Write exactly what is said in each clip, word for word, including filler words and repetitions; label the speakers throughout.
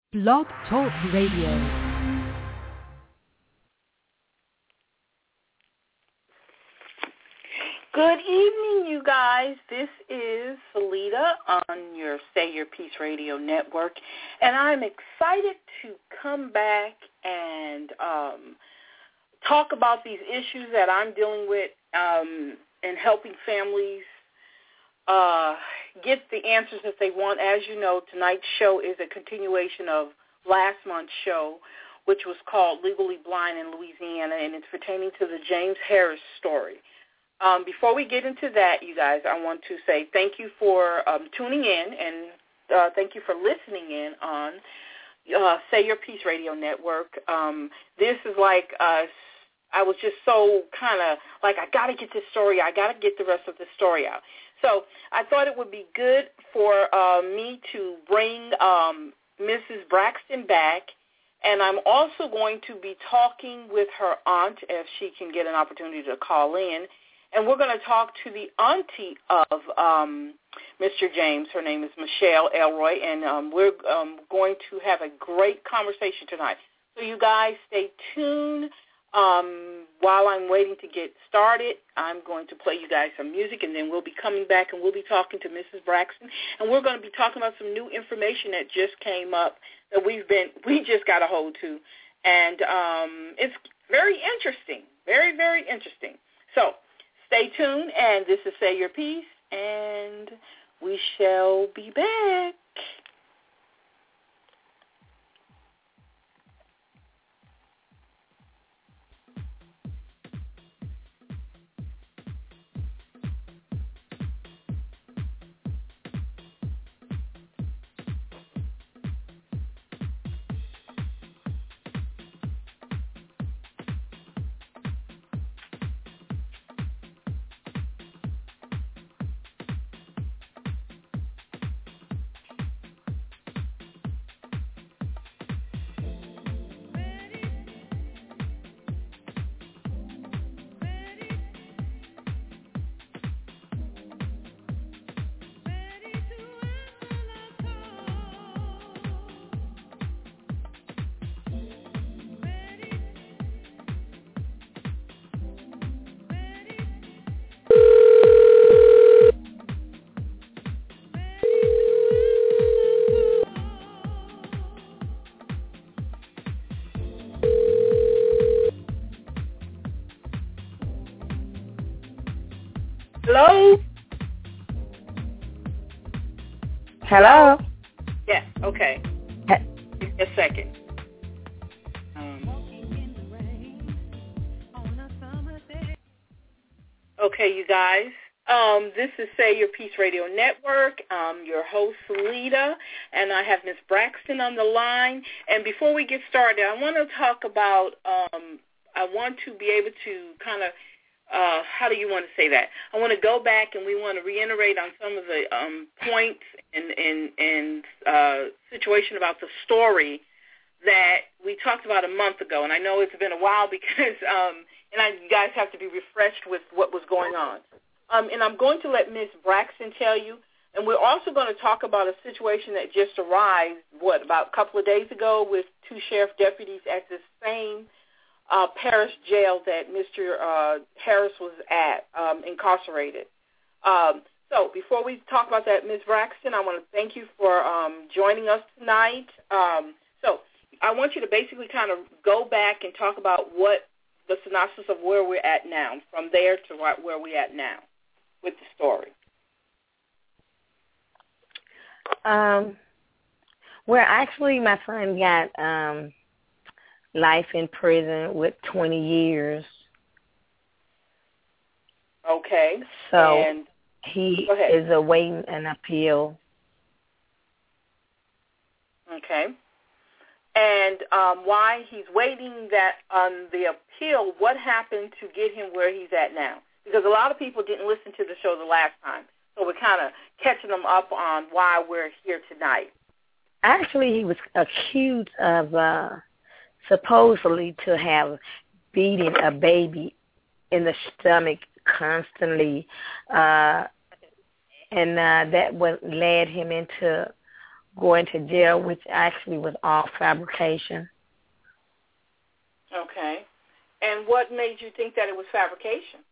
Speaker 1: Blog Talk Radio.
Speaker 2: Good evening, you guys. This is Salita on your Say Your Peace Radio Network, and I'm excited to come back and um, talk about these issues that I'm dealing with um, and helping families uh, get the answers that they want. As you know, tonight's show is a continuation of last month's show, which was called Legally Blind in Louisiana, and it's pertaining to the James Harris story. Um, before we get into that, you guys, I want to say thank you for um, tuning in, and uh, thank you for listening in on uh, Say Your Peace Radio Network. Um, this is like, uh, I was just so kind of like, I got to get this story, I got to get the rest of the story out. So I thought it would be good for uh, me to bring um, Missus Braxton back, and I'm also going to be talking with her aunt if she can get an opportunity to call in. And we're going to talk to the auntie of um, Mister James. Her name is Michelle Elroy, and um, we're um, going to have a great conversation tonight. So you guys stay tuned. Um, while I'm waiting to get started, I'm going to play you guys some music, and then we'll be coming back, and we'll be talking to Missus Braxton. And we're going to be talking about some new information that just came up that we've been, we just got a hold to. And um, it's very interesting, very, very interesting. So stay tuned, and this is Say Your Peace, and we shall be back. Hello?
Speaker 3: Hello?
Speaker 2: Yes, okay.
Speaker 3: He-
Speaker 2: a second. Um, okay, you guys. Um, this is Say Your Peace Radio Network. I'm your host, Salita, and I have Miss Braxton on the line. And before we get started, I want to talk about, um, I want to be able to kind of Uh, how do you want to say that? I want to go back and we want to reiterate on some of the um, points and, and, and uh, situation about the story that we talked about a month ago. And I know it's been a while because, um, and I, you guys have to be refreshed with what was going on. Um, and I'm going to let Miz Braxton tell you. And we're also going to talk about a situation that just arrived, what, about a couple of days ago with two sheriff deputies at the same Uh, parish jail that Mister Uh, Harris was at, um, incarcerated. Um, so before we talk about that, Miz Braxton, I want to thank you for um, joining us tonight. Um, so I want you to basically kind of go back and talk about what the synopsis of where we're at now, from there to where we're at now with the story.
Speaker 3: Um, well, actually, my son got um, life in prison with twenty years.
Speaker 2: Okay.
Speaker 3: So
Speaker 2: and
Speaker 3: he is awaiting an appeal.
Speaker 2: Okay. And um, why he's waiting that on the appeal, what happened to get him where he's at now? Because a lot of people didn't listen to the show the last time. So we're kind of catching them up on why we're here tonight.
Speaker 3: Actually, he was accused of uh, supposedly to have beaten a baby in the stomach constantly, uh, and uh, that what led him into going to jail, which actually was all fabrication.
Speaker 2: Okay. And what made you think that it was fabrication?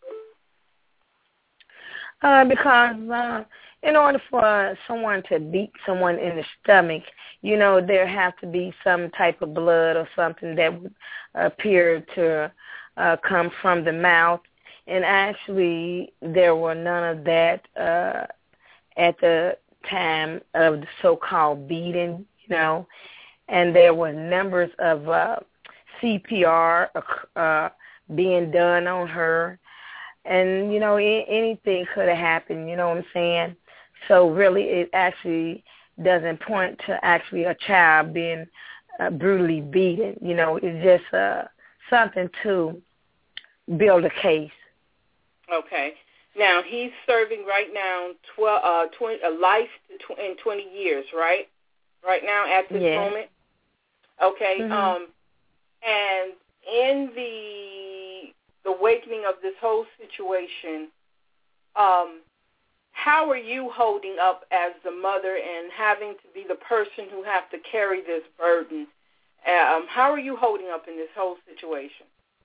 Speaker 3: Uh, because uh, in order for someone to beat someone in the stomach, you know, there have to be some type of blood or something that would appear to uh, come from the mouth. And actually, there were none of that uh, at the time of the so-called beating, you know. And there were numbers of uh, C P R uh, being done on her. And, you know, anything could have happened, you know what I'm saying? So really it actually doesn't point to actually a child being uh, brutally beaten. You know, it's just uh, something to build a case.
Speaker 2: Okay. Now, he's serving right now twelve, uh, twenty, a life in twenty years, right? Right now at this
Speaker 3: yeah.
Speaker 2: moment? Okay.
Speaker 3: Mm-hmm.
Speaker 2: Um, and in the awakening of this whole situation, um, how are you holding up as the mother and having to be the person who have to carry this burden? Um, how are you holding up in this whole situation?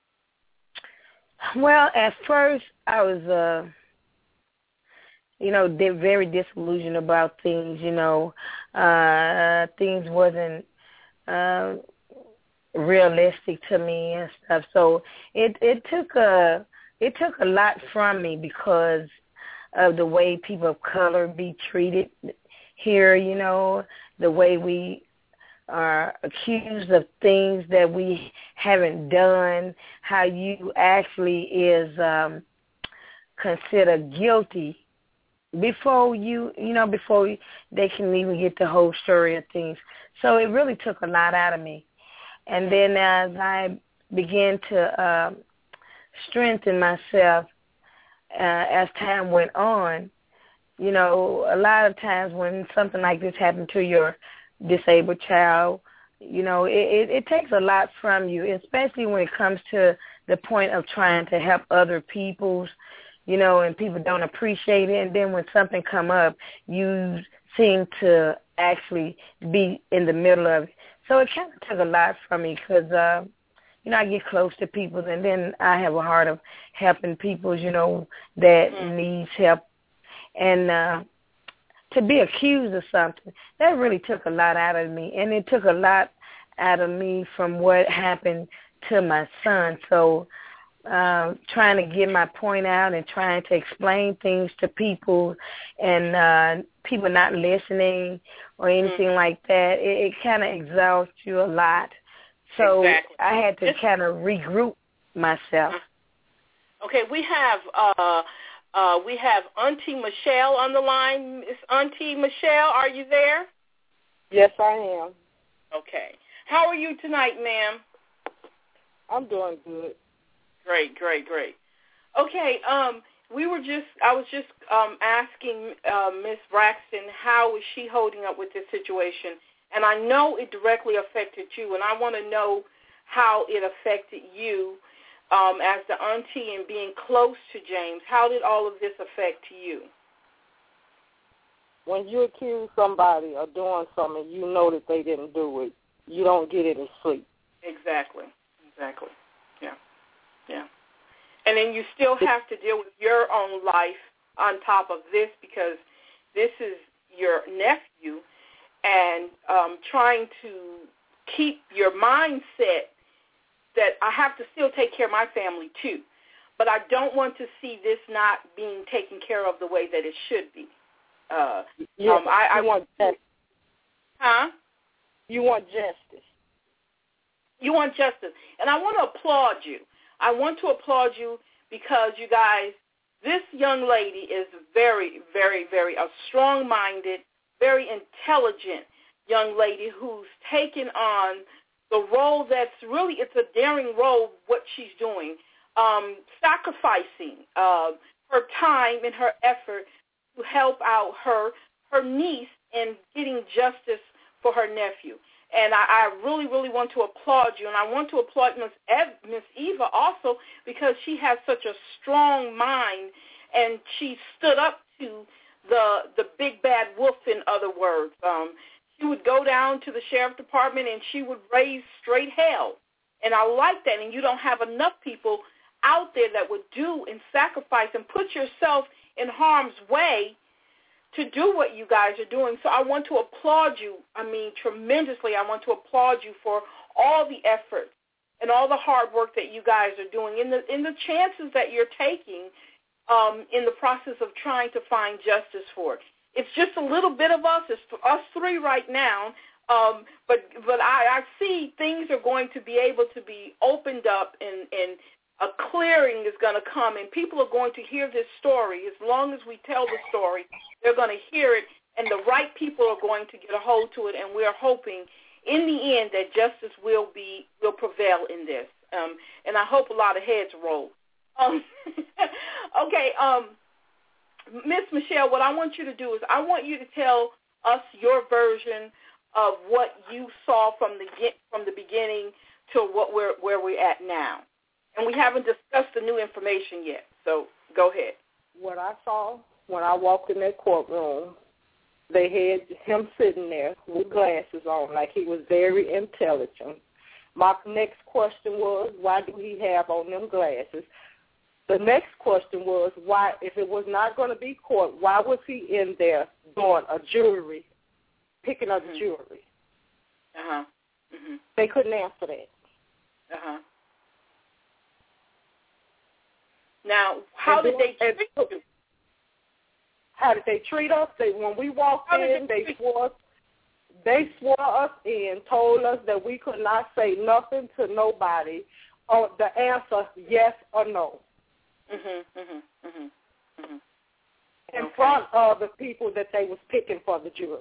Speaker 3: Well, at first I was, uh, you know, very disillusioned about things. You know, uh, things wasn't uh, realistic to me and stuff. So it it took a it took a lot from me because of the way people of color be treated here. You know, the way we are accused of things that we haven't done. How you actually is um, considered guilty before you you know before they can even get the whole story of things. So it really took a lot out of me. And then as I began to uh, strengthen myself uh, as time went on, you know, a lot of times when something like this happened to your disabled child, you know, it, it, it takes a lot from you, especially when it comes to the point of trying to help other people's, you know, and people don't appreciate it. And then when something come up, you seem to actually be in the middle of it. So it kind of took a lot from me because, uh, you know, I get close to people, and then I have a heart of helping people, you know, that mm-hmm. needs help. And uh, to be accused of something, that really took a lot out of me. And it took a lot out of me from what happened to my son. So uh, trying to get my point out and trying to explain things to people and uh, people not listening or anything mm-hmm. like that, it, it kind of exhausts you a lot. So
Speaker 2: exactly.
Speaker 3: I had to kind of regroup myself.
Speaker 2: Okay, we have uh, uh, we have Auntie Michelle on the line. Miss Auntie Michelle, are you there?
Speaker 4: Yes, I am.
Speaker 2: Okay. How are you tonight, ma'am?
Speaker 4: I'm doing good.
Speaker 2: Great, great, great. Okay, um, we were just, I was just um, asking uh, Miss Braxton how is she holding up with this situation, and I know it directly affected you, and I want to know how it affected you um, as the auntie and being close to James. How did all of this affect you?
Speaker 4: When you accuse somebody of doing something, you know that they didn't do it. You don't get any sleep.
Speaker 2: Exactly, exactly, yeah, yeah. And then you still have to deal with your own life on top of this because this is your nephew, and um, trying to keep your mindset that I have to still take care of my family too, but I don't want to see this not being taken care of the way that it should be. Uh,
Speaker 4: yeah,
Speaker 2: um, I, I
Speaker 4: you want justice.
Speaker 2: Huh?
Speaker 4: You want justice.
Speaker 2: You want justice. And I want to applaud you. I want to applaud you because, you guys, this young lady is very, very, very a strong-minded, very intelligent young lady who's taken on the role that's really, it's a daring role, what she's doing, um, sacrificing uh, her time and her effort to help out her her niece in getting justice for her nephew. And I, I really, really want to applaud you. And I want to applaud Miss Ev- Miss Eva also because she has such a strong mind, and she stood up to the the big bad wolf, in other words. Um, she would go down to the sheriff department and she would raise straight hell. And I like that. And you don't have enough people out there that would do and sacrifice and put yourself in harm's way to do what you guys are doing. So I want to applaud you, I mean, tremendously. I want to applaud you for all the effort and all the hard work that you guys are doing and the, and the chances that you're taking um, in the process of trying to find justice for it. It's just a little bit of us. It's us three right now. Um, but but I, I see things are going to be able to be opened up and, and a clearing is going to come, and people are going to hear this story. As long as we tell the story, they're going to hear it, and the right people are going to get a hold to it, and we're hoping in the end that justice will be will prevail in this. Um, and I hope a lot of heads roll. Um, okay, um, Miss Michelle, what I want you to do is I want you to tell us your version of what you saw from the from the beginning to what we're where we're at now. And we haven't discussed the new information yet, so go ahead.
Speaker 4: What I saw when I walked in that courtroom, they had him sitting there with glasses on, like he was very intelligent. My next question was, why do he have on them glasses? The next question was, why, if it was not going to be court, why was he in there doing a jury, picking up mm-hmm. the jury?
Speaker 2: Uh-huh. Mm-hmm.
Speaker 4: They couldn't answer that.
Speaker 2: Uh-huh. Now, how did they treat you?
Speaker 4: How did they treat us? They, when we walked
Speaker 2: how
Speaker 4: in, they, they swore they swore us in, told us that we could not say nothing to nobody, or the answer yes or no.
Speaker 2: Mhm, mhm, mhm, mhm.
Speaker 4: In
Speaker 2: okay.
Speaker 4: front of the people that they was picking for the jury.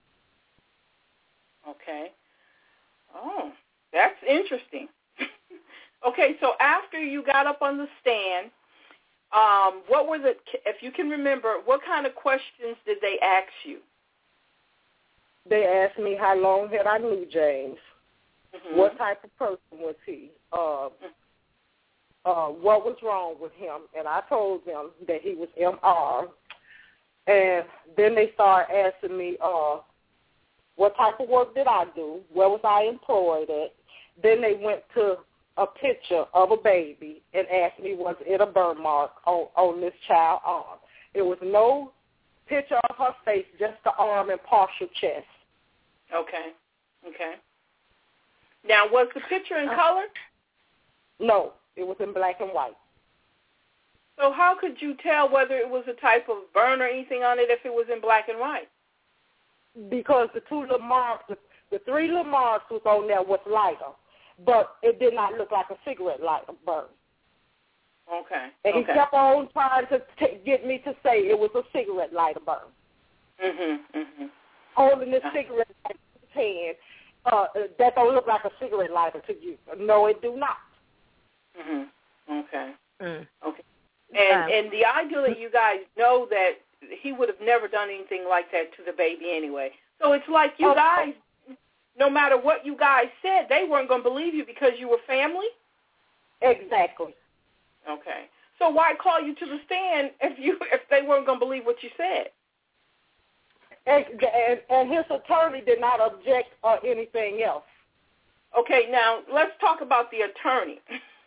Speaker 2: Okay. Oh, that's interesting. Okay, so after you got up on the stand, um, what were the, if you can remember, what kind of questions did they ask you?
Speaker 4: They asked me how long had I knew James,
Speaker 2: mm-hmm.
Speaker 4: what type of person was he, uh, uh, what was wrong with him, and I told them that he was M R, and then they started asking me uh, what type of work did I do, where was I employed at. Then they went to a picture of a baby and asked me, was it a burn mark on, on this child's arm? It was no picture of her face, just the arm and partial chest.
Speaker 2: Okay, okay. Now, was the picture in color?
Speaker 4: No, it was in black and white.
Speaker 2: So how could you tell whether it was a type of burn or anything on it if it was in black and white?
Speaker 4: Because the two little marks, the, the three little marks was on there was lighter, but it did not look like a cigarette lighter burn.
Speaker 2: Okay.
Speaker 4: And
Speaker 2: okay.
Speaker 4: he kept on trying to t- get me to say it was a cigarette lighter burn.
Speaker 2: Mhm. Mhm.
Speaker 4: Holding this cigarette lighter in his hand, uh, that don't look like a cigarette lighter to you. No, it do not.
Speaker 2: Mhm. Okay.
Speaker 3: Mm.
Speaker 2: Okay. And
Speaker 3: Um,
Speaker 2: and the idea that you guys know that he would have never done anything like that to the baby anyway. So it's like you
Speaker 4: okay.
Speaker 2: guys, no matter what you guys said, they weren't going to believe you because you were family?
Speaker 4: Exactly.
Speaker 2: Okay. So why call you to the stand if you if they weren't going to believe what you said?
Speaker 4: And, and, and his attorney did not object or anything else.
Speaker 2: Okay, now let's talk about the attorney.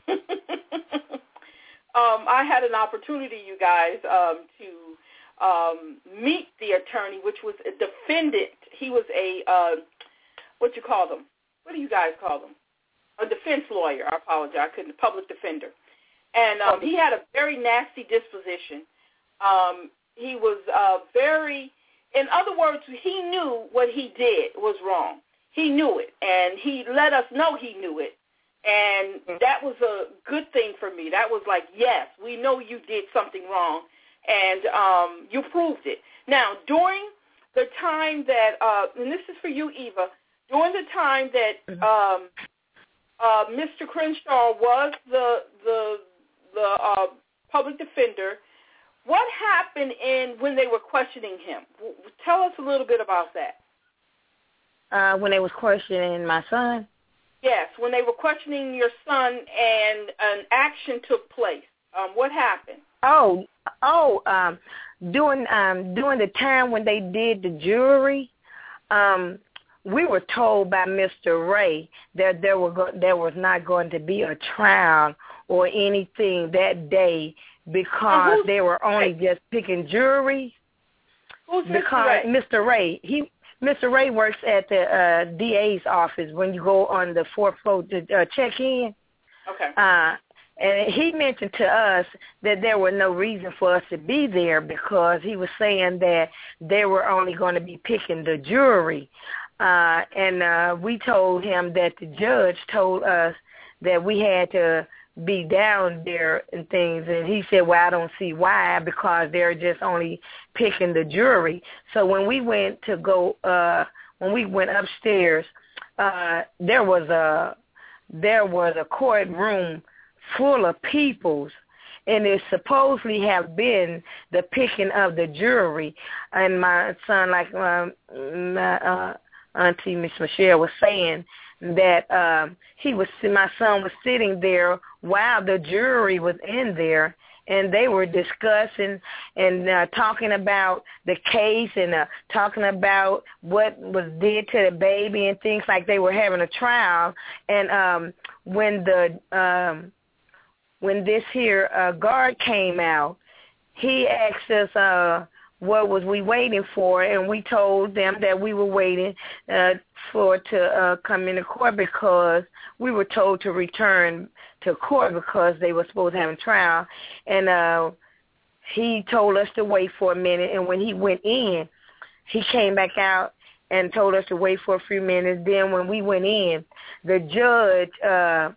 Speaker 2: um, I had an opportunity, you guys, um, to um, meet the attorney, which was a defendant. He was a, uh, what you call them? What do you guys call them? A defense lawyer. I apologize. I couldn't. Public defender. And um, he had a very nasty disposition. Um, he was uh, very, in other words, he knew what he did was wrong. He knew it, and he let us know he knew it. And that was a good thing for me. That was like, yes, we know you did something wrong, and um, you proved it. Now, during the time that, uh, and this is for you, Eva, during the time that um, uh, Mister Crenshaw was the the the uh, public defender, what happened in when they were questioning him? Tell us a little bit about that.
Speaker 3: Uh, when they was questioning my son?
Speaker 2: Yes, when they were questioning your son and an action took place. Um, what happened?
Speaker 3: Oh, oh, um, during um during the time when they did the jury, um, we were told by Mister Ray that there were go- there was not going to be a trial or anything that day because they were only just picking jury.
Speaker 2: Who's
Speaker 3: because
Speaker 2: Mister
Speaker 3: Mister Ray,
Speaker 2: Ray?
Speaker 3: he Mister Ray works at the uh, D A's office when you go on the fourth floor to uh, check in.
Speaker 2: Okay.
Speaker 3: Uh, and he mentioned to us that there were no reason for us to be there because he was saying that they were only going to be picking the jury. Uh, and uh, we told him that the judge told us that we had to be down there and things. And he said, well, I don't see why, because they're just only picking the jury. So when we went to go, uh, when we went upstairs, uh, there was a, there was a courtroom full of peoples, and it supposedly have been the picking of the jury. And my son, like um, my uh, auntie Miss Michelle was saying, that um, he was, my son was sitting there while the jury was in there, and they were discussing and uh, talking about the case and uh, talking about what was did to the baby and things like they were having a trial. And um, when the um, when this here uh, guard came out, he asked us uh, what was we waiting for, and we told them that we were waiting uh, for to uh, come into court because we were told to return to court because they were supposed to have a trial. And uh, he told us to wait for a minute, and when he went in, he came back out and told us to wait for a few minutes. Then when we went in, the judge uh,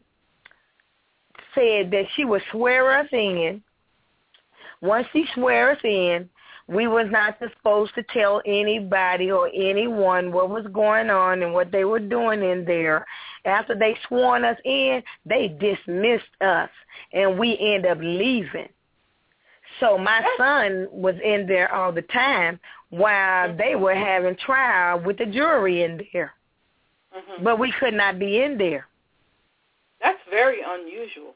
Speaker 3: said that she would swear us in. Once she swear us in, we was not supposed to tell anybody or anyone what was going on and what they were doing in there. After they sworn us in, they dismissed us, and we end up leaving. So my son was in there all the time while they were having trial with the jury in there. Mm-hmm. But we could not be in there.
Speaker 2: That's very unusual.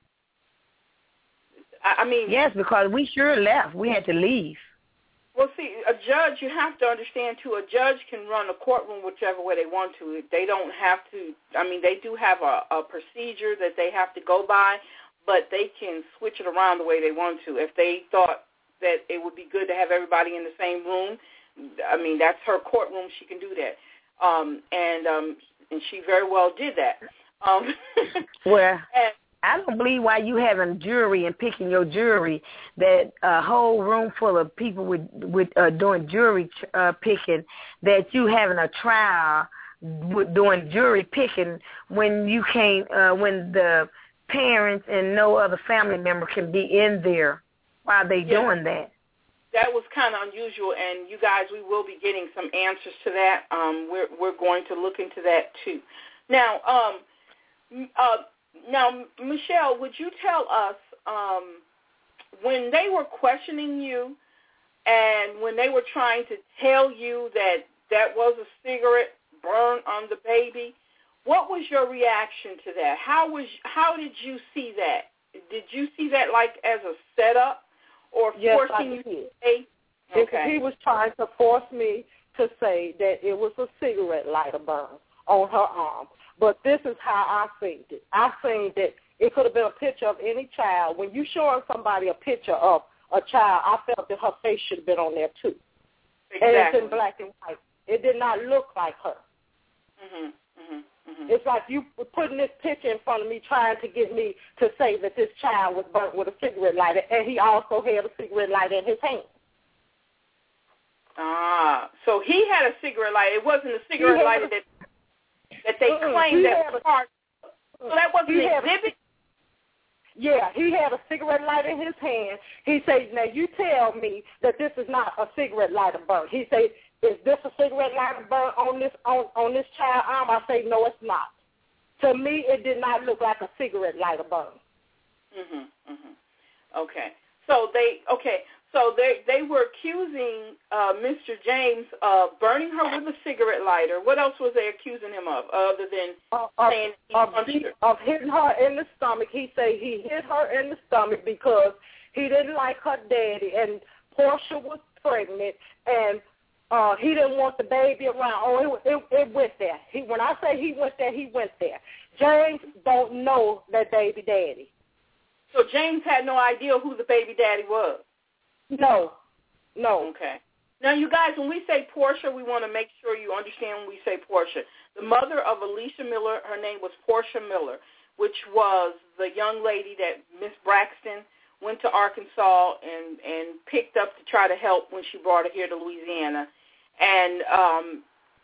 Speaker 2: I, I mean...
Speaker 3: Yes, because we sure left. We had to leave.
Speaker 2: Well, see, a judge, you have to understand, too, a judge can run a courtroom whichever way they want to. They don't have to, I mean, they do have a, a procedure that they have to go by, but they can switch it around the way they want to. If they thought that it would be good to have everybody in the same room, I mean, that's her courtroom. She can do that. Um, and um, and she very well did that. Um,
Speaker 3: well,
Speaker 2: and,
Speaker 3: I don't believe why you having a jury and picking your jury, that a whole room full of people with with uh, doing jury uh, picking, that you having a trial with doing jury picking when you can't, uh, when the parents and no other family member can be in there while they
Speaker 2: yeah,
Speaker 3: doing that.
Speaker 2: That was kind of unusual, and you guys, we will be getting some answers to that. Um, we're we're going to look into that too. Now, um, uh. Now, Michelle, would you tell us um, when they were questioning you and when they were trying to tell you that that was a cigarette burn on the baby, what was your reaction to that? How was how did you see that? Did you see that like as a setup or
Speaker 4: yes,
Speaker 2: forcing you to say? Okay.
Speaker 4: He was trying to force me to say that it was a cigarette lighter burn on her arm. But this is how I seen it. I seen that it could have been a picture of any child. When you showing somebody a picture of a child, I felt that her face should have been on there too.
Speaker 2: Exactly.
Speaker 4: And it's in black and white. It did not look like her.
Speaker 2: Mhm. Mhm. Mhm.
Speaker 4: It's like you putting this picture in front of me, trying to get me to say that this child was burnt with a cigarette lighter, and he also had a cigarette lighter in his hand.
Speaker 2: Ah, so he had a cigarette lighter. It wasn't a cigarette lighter that. That they
Speaker 4: uh-uh.
Speaker 2: claimed
Speaker 4: he
Speaker 2: that was part. So that wasn't an exhibit?
Speaker 4: A, yeah, he had a cigarette lighter in his hand. He said, now you tell me that this is not a cigarette lighter burn. He said, is this a cigarette lighter burn on this on, on this child's arm? I say, no, it's not. To me, it did not look like a cigarette lighter burn.
Speaker 2: Mhm. Mhm. Okay. So they okay. So they they were accusing uh, Mister James of burning her with a cigarette lighter. What else was they accusing him of, other than
Speaker 4: uh,
Speaker 2: saying
Speaker 4: of,
Speaker 2: he
Speaker 4: of,
Speaker 2: punched her?
Speaker 4: Of hitting her in the stomach. He said he hit her in the stomach because he didn't like her daddy, and Portia was pregnant, and Uh, he didn't want the baby around. Oh, it, it, it went there. He, when I say he went there, he went there. James don't know that baby daddy.
Speaker 2: So James had no idea who the baby daddy was?
Speaker 4: No, no.
Speaker 2: Okay. Now, you guys, when we say Portia, we want to make sure you understand when we say Portia. The mother of Alicia Miller, her name was Portia Miller, which was the young lady that Miss Braxton went to Arkansas and, and picked up to try to help when she brought her here to Louisiana. And um,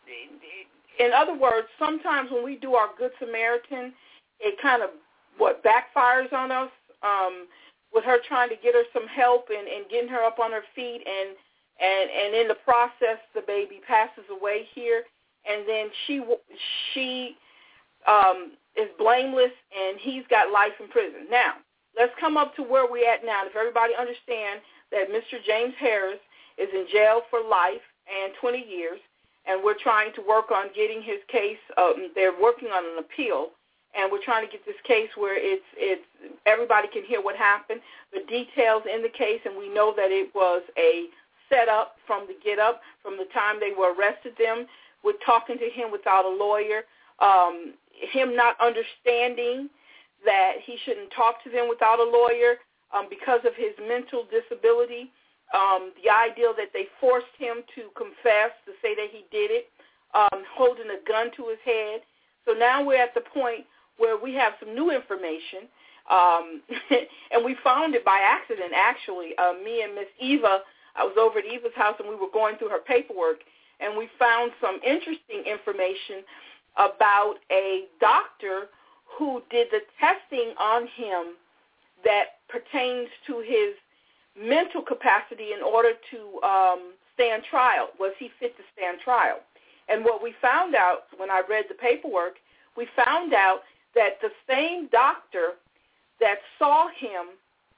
Speaker 2: in other words, sometimes when we do our Good Samaritan, it kind of, what, backfires on us um, with her trying to get her some help and, and getting her up on her feet, and And, and in the process, the baby passes away here, and then she she um, is blameless, and he's got life in prison. Now, let's come up to where we're at now. If everybody understand that Mister James Harris is in jail for life and twenty years, and we're trying to work on getting his case. Um, they're working on an appeal, and we're trying to get this case where it's it's everybody can hear what happened, the details in the case, and we know that it was a set up from the get up, from the time they were arrested them, with talking to him without a lawyer, um, him not understanding that he shouldn't talk to them without a lawyer um, because of his mental disability, um, the idea that they forced him to confess, to say that he did it, um, holding a gun to his head. So now we're at the point where we have some new information, um, and we found it by accident, actually. Uh, me and Miss Eva, I was over at Eva's house, and we were going through her paperwork, and we found some interesting information about a doctor who did the testing on him that pertains to his mental capacity in order to um, stand trial. Was he fit to stand trial? And what we found out when I read the paperwork, we found out that the same doctor that saw him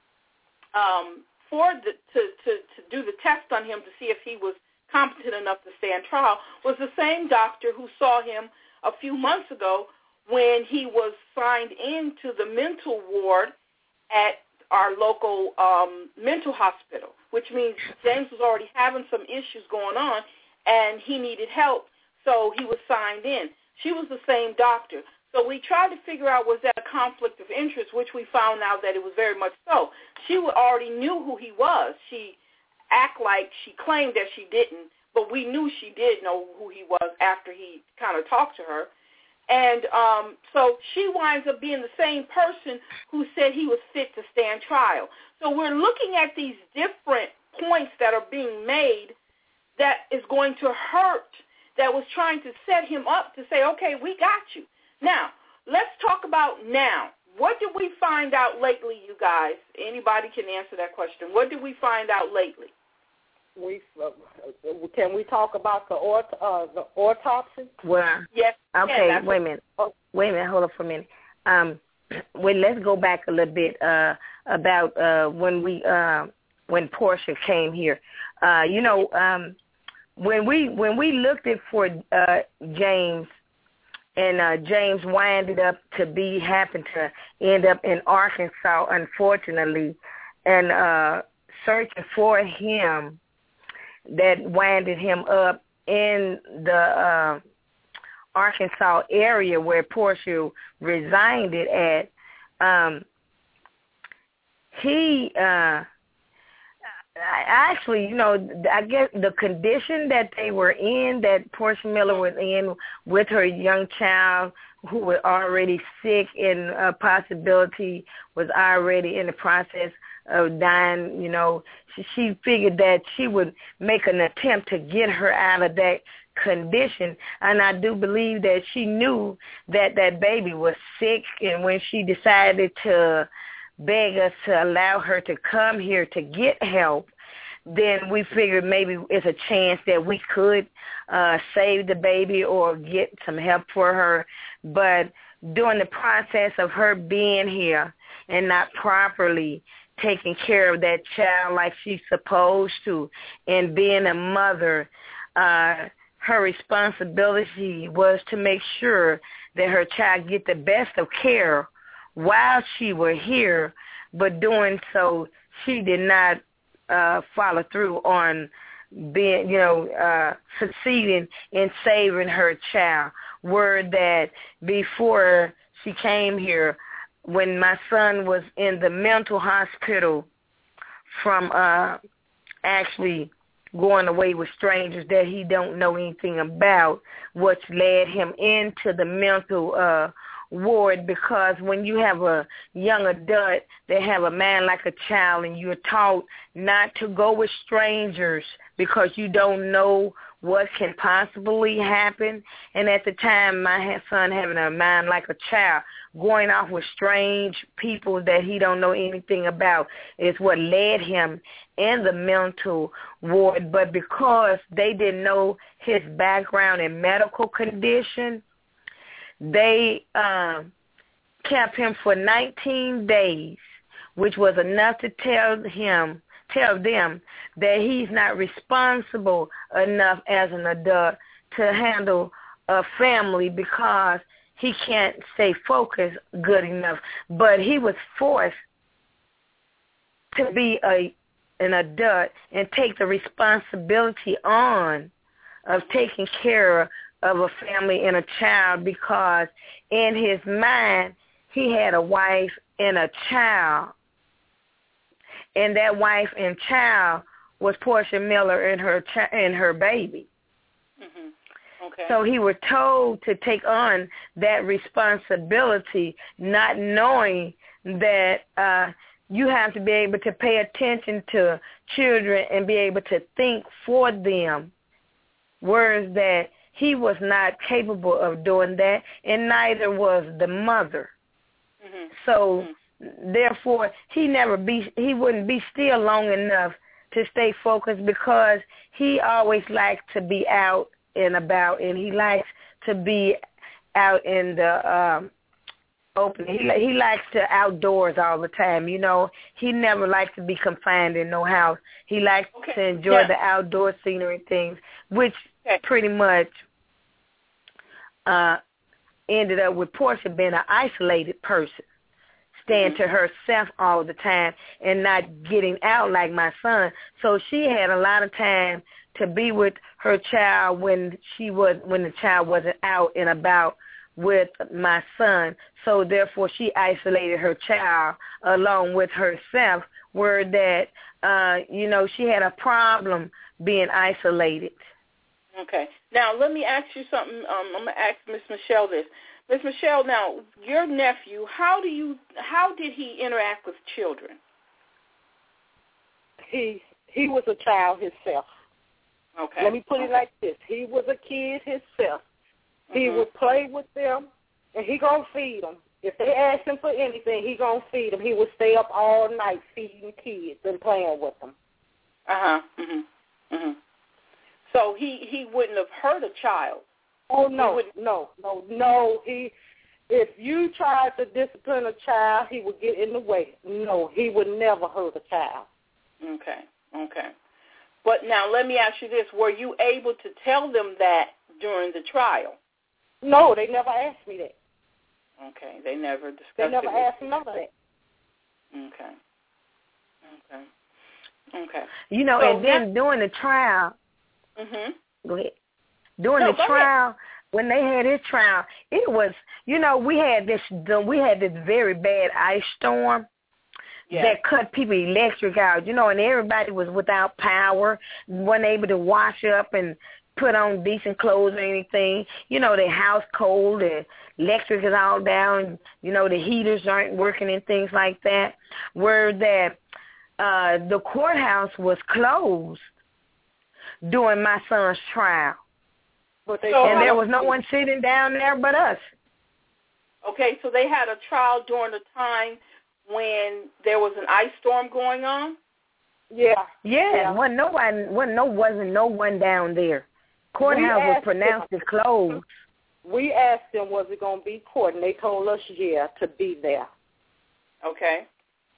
Speaker 2: um, for the, to, to, to do the test on him to see if he was competent enough to stand trial was the same doctor who saw him a few months ago when he was signed into the mental ward at our local um, mental hospital, which means James was already having some issues going on, and he needed help, so he was signed in. She was the same doctor. So we tried to figure out, was that a conflict of interest, which we found out that it was very much so. She already knew who he was. She act like she claimed that she didn't, but we knew she did know who he was after he kind of talked to her. And um, so she winds up being the same person who said he was fit to stand trial. So we're looking at these different points that are being made that is going to hurt, that was trying to set him up to say, okay, we got you. Now, let's talk about now. What did we find out lately, you guys? Anybody can answer that question. What did we find out lately?
Speaker 4: We uh, can we talk about the aut- uh, the autopsy?
Speaker 3: Well,
Speaker 2: yes.
Speaker 3: Okay,
Speaker 2: yeah,
Speaker 3: wait a minute. Oh, wait a minute. Hold on for a minute. Um, wait, let's go back a little bit uh, about uh, when we uh, when Portia came here. Uh, you know, um, when we when we looked at for uh, James. And uh, James winded up to be, happened to end up in Arkansas, unfortunately, and uh, searching for him, that winded him up in the uh, Arkansas area where Portia resided at. Um, he uh, actually, you know, I guess the condition that they were in, that Portia Miller was in with her young child who was already sick and a possibility was already in the process of dying, you know, she, she figured that she would make an attempt to get her out of that condition. And I do believe that she knew that that baby was sick, and when she decided to beg us to allow her to come here to get help, then we figured maybe it's a chance that we could uh, save the baby or get some help for her. But during the process of her being here and not properly taking care of that child like she's supposed to, and being a mother, uh, her responsibility was to make sure that her child get the best of care while she were here, but doing so, she did not uh, follow through on being, you know, uh, succeeding in saving her child. Word that before she came here, when my son was in the mental hospital from uh, actually going away with strangers that he don't know anything about, which led him into the mental uh, ward, because when you have a young adult that have a man like a child and you're taught not to go with strangers because you don't know what can possibly happen. And at the time, my son having a mind like a child, going off with strange people that he don't know anything about is what led him in the mental ward. But because they didn't know his background and medical condition, they um, kept him for nineteen days, which was enough to tell him, tell them that he's not responsible enough as an adult to handle a family because he can't stay focused good enough. But he was forced to be a an adult and take the responsibility on of taking care of a family and a child, because in his mind he had a wife and a child, and that wife and child was Portia Miller and her ch- and her baby.
Speaker 2: Mm-hmm. Okay.
Speaker 3: So he was told to take on that responsibility, not knowing that uh, you have to be able to pay attention to children and be able to think for them. Whereas that he was not capable of doing that, and neither was the mother.
Speaker 2: Mm-hmm.
Speaker 3: So,
Speaker 2: mm-hmm.
Speaker 3: therefore, he never be he wouldn't be still long enough to stay focused, because he always likes to be out and about, and he likes to be out in the um, open. He he likes to outdoors all the time. You know, he never likes to be confined in no house. He likes
Speaker 2: okay.
Speaker 3: to enjoy
Speaker 2: yeah.
Speaker 3: the outdoor scenery things, which
Speaker 2: okay.
Speaker 3: pretty much uh, ended up with Portia being an isolated person, staying
Speaker 2: mm-hmm.
Speaker 3: to herself all the time and not getting out like my son. So she had a lot of time to be with her child when she was when the child wasn't out and about with my son. So therefore she isolated her child along with herself, where that uh, you know, she had a problem being isolated.
Speaker 2: Okay. Now let me ask you something. Um, I'm gonna ask Miss Michelle this. Miss Michelle, now your nephew, how do you how did he interact with children?
Speaker 4: He he was a child himself.
Speaker 2: Okay.
Speaker 4: Let me put
Speaker 2: okay.
Speaker 4: it like this. He was a kid himself. He
Speaker 2: mm-hmm.
Speaker 4: would play with them, and he gonna feed them. If they ask him for anything, he gonna feed them. He would stay up all night feeding kids and playing with them.
Speaker 2: Uh-huh. Mhm. Mhm. So he, he wouldn't have hurt a child.
Speaker 4: Oh no, no, no, no. He, if you tried to discipline a child, he would get in the way. No, he would never hurt a child.
Speaker 2: Okay. Okay. But now let me ask you this: were you able to tell them that during the trial?
Speaker 4: No, they never asked me that.
Speaker 2: Okay, they never discussed
Speaker 4: They never
Speaker 2: it
Speaker 4: asked me none of that.
Speaker 2: Okay. Okay. Okay.
Speaker 3: You know,
Speaker 2: so
Speaker 3: and then that, during the trial,
Speaker 2: mhm.
Speaker 3: Go ahead. During
Speaker 2: no,
Speaker 3: the trial,
Speaker 2: ahead.
Speaker 3: when they had his trial, it was, you know, we had this we had this very bad ice storm. Yes. That cut people electric out, you know, and everybody was without power, wasn't able to wash up and put on decent clothes or anything. You know, the house cold, the electric is all down, you know, the heaters aren't working and things like that. Where that uh, the courthouse was closed during my son's trial.
Speaker 2: But they,
Speaker 3: and there was no one sitting down there but us.
Speaker 2: Okay, so they had a trial during the time when there was an ice storm going on?
Speaker 4: Yeah.
Speaker 3: Yeah, yeah. Wasn't no one, wasn't no, wasn't no one down there. Courthouse was pronounced as closed.
Speaker 4: We asked them, was it going to be court, and they told us, yeah, to be there.
Speaker 2: Okay.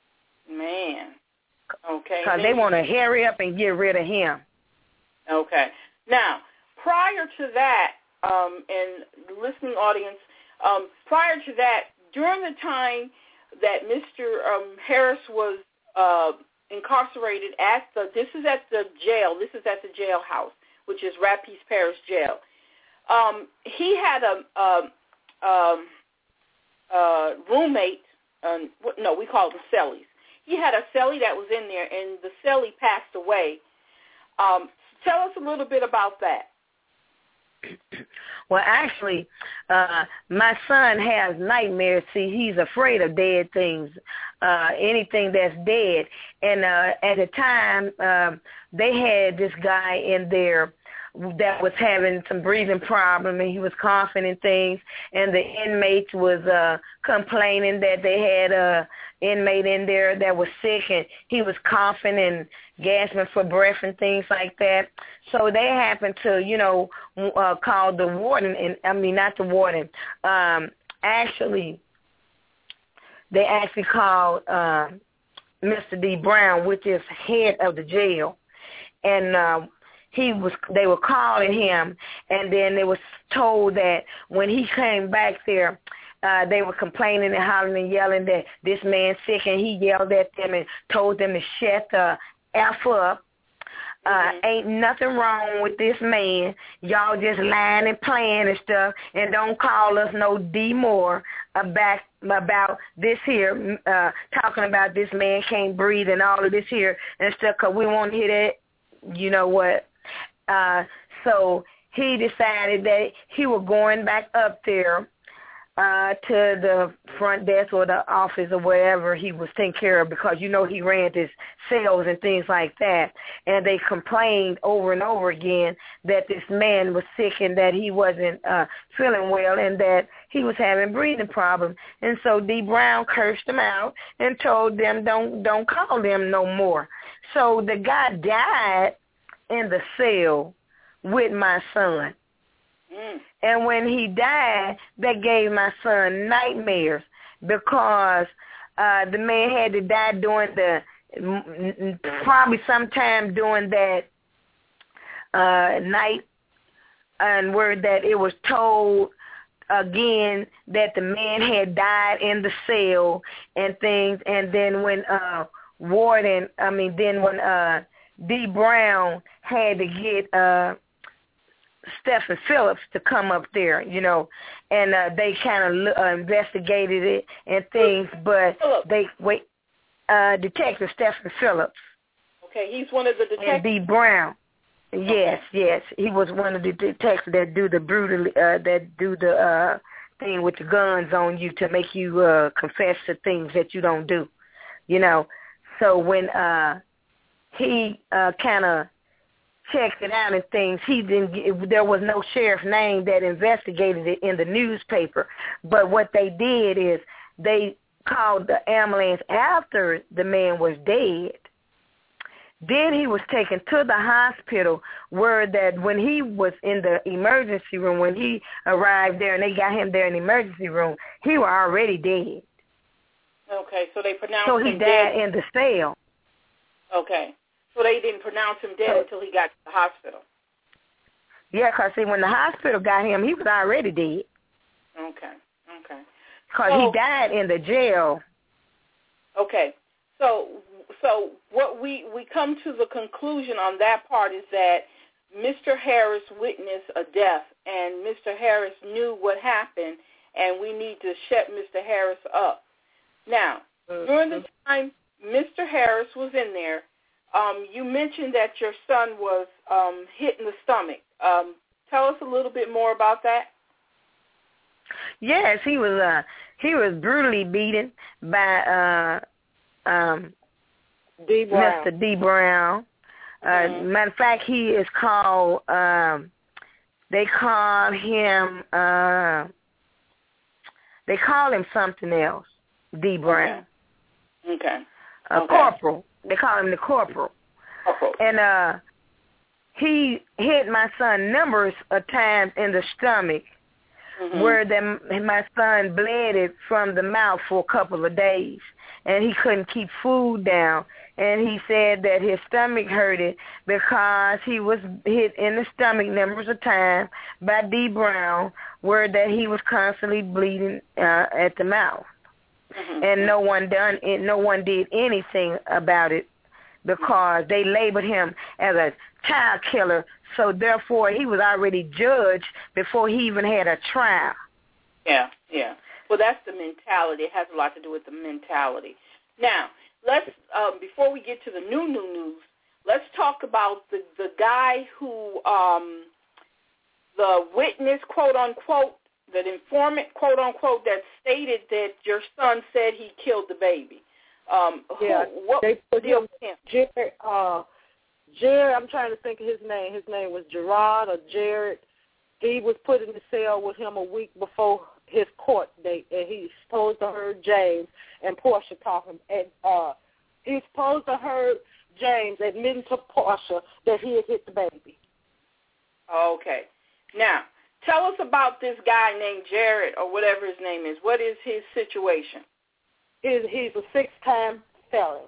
Speaker 2: Man. Okay.
Speaker 3: Because they want to hurry up and get rid of him.
Speaker 2: Okay. Now, prior to that, um, and the listening audience, um, prior to that, during the time that Mister Um, Harris was uh, incarcerated at the, this is at the jail, this is at the jailhouse, which is Rapides Parish Jail. Um, he had a, a, a, a roommate, um, no, we call them cellies. He had a cellie that was in there, and the cellie passed away. Um, tell us a little bit about that.
Speaker 3: Well, actually, uh, my son has nightmares. See, he's afraid of dead things, uh, anything that's dead. And uh, at the time, uh, they had this guy in there that was having some breathing problem, and he was coughing and things, and the inmates was uh, complaining that they had a inmate in there that was sick, and he was coughing and gasping for breath and things like that. So they happened to, you know, uh, call the warden, and I mean, not the warden, um, actually, they actually called uh, Mister D. Brown, which is head of the jail, and uh, He was. They were calling him, and then they was told that when he came back there, uh, they were complaining and hollering and yelling that this man's sick, and he yelled at them and told them to shut the F up. Uh, mm-hmm. Ain't nothing wrong with this man. Y'all just lying and playing and stuff, and don't call us no D more about about this here, uh, talking about this man can't breathe and all of this here and stuff, because we won't hear that. You know what? Uh, so he decided that he was going back up there uh, to the front desk or the office or wherever he was taking care of, because, you know, he ran his cells and things like that. And they complained over and over again that this man was sick and that he wasn't uh, feeling well and that he was having breathing problems. And so D. Brown cursed them out and told them don't don't call them no more. So the guy died in the cell with my son. Mm. And when he died, that gave my son nightmares, because uh, the man had to die during the, probably sometime during that uh, night, and where that it was told again that the man had died in the cell and things. And then when uh, Warden, I mean, then when uh, D. Brown had to get uh, Stephen Phillips to come up there, you know, and uh, they kind of uh, investigated it and things, but they wait. Uh, Detective Stephen Phillips.
Speaker 2: Okay, he's one of the detectives.
Speaker 3: And D. Brown. Yes, okay. yes, he was one of the detectives that do the brutal, uh, that do the uh, thing with the guns on you to make you uh, confess to things that you don't do, you know. So when uh, he uh, kind of checked it out and things, he didn't get, there was no sheriff name that investigated it in the newspaper. But what they did is they called the ambulance after the man was dead. Then he was taken to the hospital, where that when he was in the emergency room, when he arrived there and they got him there in the emergency room, he was already dead.
Speaker 2: Okay, so they pronounced
Speaker 3: so
Speaker 2: him
Speaker 3: he
Speaker 2: dead.
Speaker 3: So he died in the cell.
Speaker 2: Okay. So they didn't pronounce him dead so, until he got to the hospital.
Speaker 3: Yeah, because, see, when the hospital got him, he was already dead.
Speaker 2: Okay, okay.
Speaker 3: Because
Speaker 2: so,
Speaker 3: he died in the jail.
Speaker 2: Okay. So so what we, we come to the conclusion on that part is that Mister Harris witnessed a death, and Mister Harris knew what happened, and we need to shut Mister Harris up. Now, mm-hmm. during the time Mister Harris was in there, Um, you mentioned that your son was um, hit in the stomach. Um, tell us a little bit more about that.
Speaker 3: Yes, he was. Uh, he was brutally beaten by uh, um,
Speaker 4: D. Brown.
Speaker 3: Mister D. Brown. Uh, mm-hmm. Matter of fact, he is called. Um, they call him. Uh, they call him something else. D. Brown.
Speaker 2: Okay. okay.
Speaker 3: A
Speaker 2: okay.
Speaker 3: corporal. They call him the corporal.
Speaker 2: Corporal.
Speaker 3: And uh, he hit my son numbers of times in the stomach, mm-hmm. where the, my son bled it from the mouth for a couple of days, and he couldn't keep food down. And he said that his stomach hurted because he was hit in the stomach numbers of times by D. Brown, where that he was constantly bleeding uh, at the mouth. Mm-hmm. And no one done it. No one did anything about it. because they labeled him as a child killer. So therefore, he was already judged before he even had a trial.
Speaker 2: Yeah, yeah. Well, that's the mentality. It has a lot to do with the mentality. Now, let's um, before we get to the new new news, let's talk about the the guy who um, the witness, quote unquote, the informant, quote unquote, that stated that your son said he killed the baby. Um,
Speaker 4: yeah,
Speaker 2: who, what
Speaker 4: they put
Speaker 2: deal
Speaker 4: him,
Speaker 2: with him?
Speaker 4: Jared, uh, Jared, I'm trying to think of his name. His name was Gerard or Jared. He was put in the cell with him a week before his court date, and he's supposed to heard James and Portia talking. And uh, he's supposed to heard James admitting to Portia that he had hit the baby.
Speaker 2: Okay. Now, tell us about this guy named Jared or whatever his name is. What is his situation?
Speaker 4: He's, he's a six-time felon.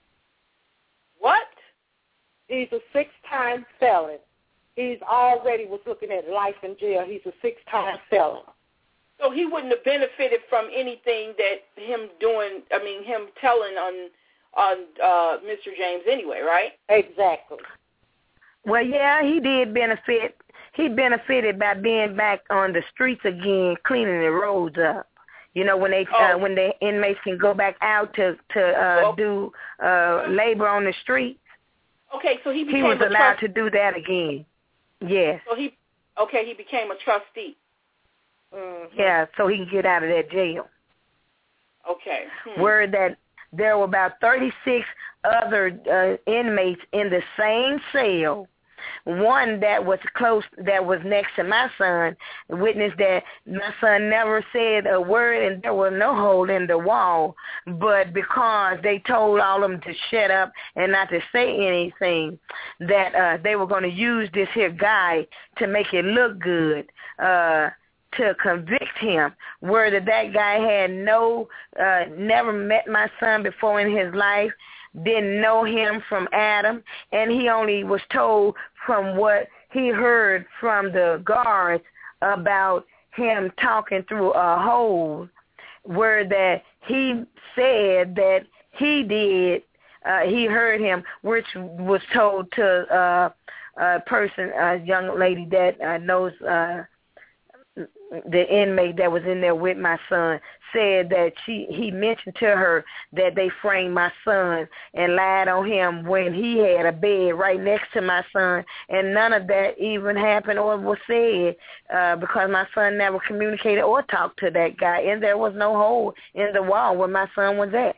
Speaker 2: What?
Speaker 4: He's a six-time felon. He's already was looking at life in jail. He's a six-time felon.
Speaker 2: So he wouldn't have benefited from anything that him doing, I mean, him telling on on uh, Mister James anyway, right?
Speaker 4: Exactly.
Speaker 3: Well, yeah, he did benefit. He benefited by being back on the streets again, cleaning the roads up. You know, when they
Speaker 2: oh.
Speaker 3: uh, when the inmates can go back out to to uh,
Speaker 2: well,
Speaker 3: do uh, labor on the streets.
Speaker 2: Okay, so he became
Speaker 3: he was
Speaker 2: a
Speaker 3: allowed
Speaker 2: trustee.
Speaker 3: to do that again. Yes.
Speaker 2: So he okay, he became a trustee.
Speaker 4: Mm-hmm.
Speaker 3: Yeah, so he can get out of that jail.
Speaker 2: Okay. Hmm.
Speaker 3: Word that there were about thirty-six other uh, inmates in the same cell. One that was close, that was next to my son, witnessed that my son never said a word and there was no hole in the wall. But because they told all of them to shut up and not to say anything, that uh, they were going to use this here guy to make it look good, uh, to convict him. Word that that guy had no, uh, never met my son before in his life, didn't know him from Adam, and he only was told from what he heard from the guards about him talking through a hole, where that he said that he did, uh, he heard him, which was told to uh, a person, a young lady that uh, knows uh, the inmate that was in there with my son, said that she he mentioned to her that they framed my son and lied on him when he had a bed right next to my son, and none of that even happened or was said uh, because my son never communicated or talked to that guy, and there was no hole in the wall where my son was at.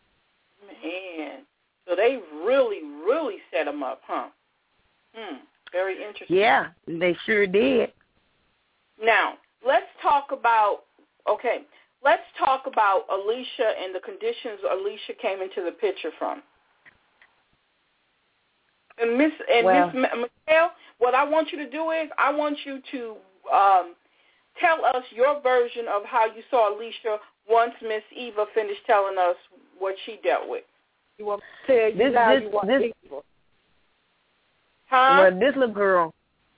Speaker 2: Man, so they really, really set him up, huh? Hmm, very interesting.
Speaker 3: Yeah, they sure did.
Speaker 2: Now, let's talk about, okay, let's talk about Alicia and the conditions Alicia came into the picture from. And Miss and
Speaker 3: well,
Speaker 2: Miss Michelle, what I want you to do is I want you to um, tell us your version of how you saw Alicia once Miss Eva finished telling us what she dealt with.
Speaker 4: You want to tell you
Speaker 3: this,
Speaker 4: now
Speaker 3: this,
Speaker 4: you want
Speaker 3: this,
Speaker 4: Eva.
Speaker 2: Huh?
Speaker 3: Well, this little girl.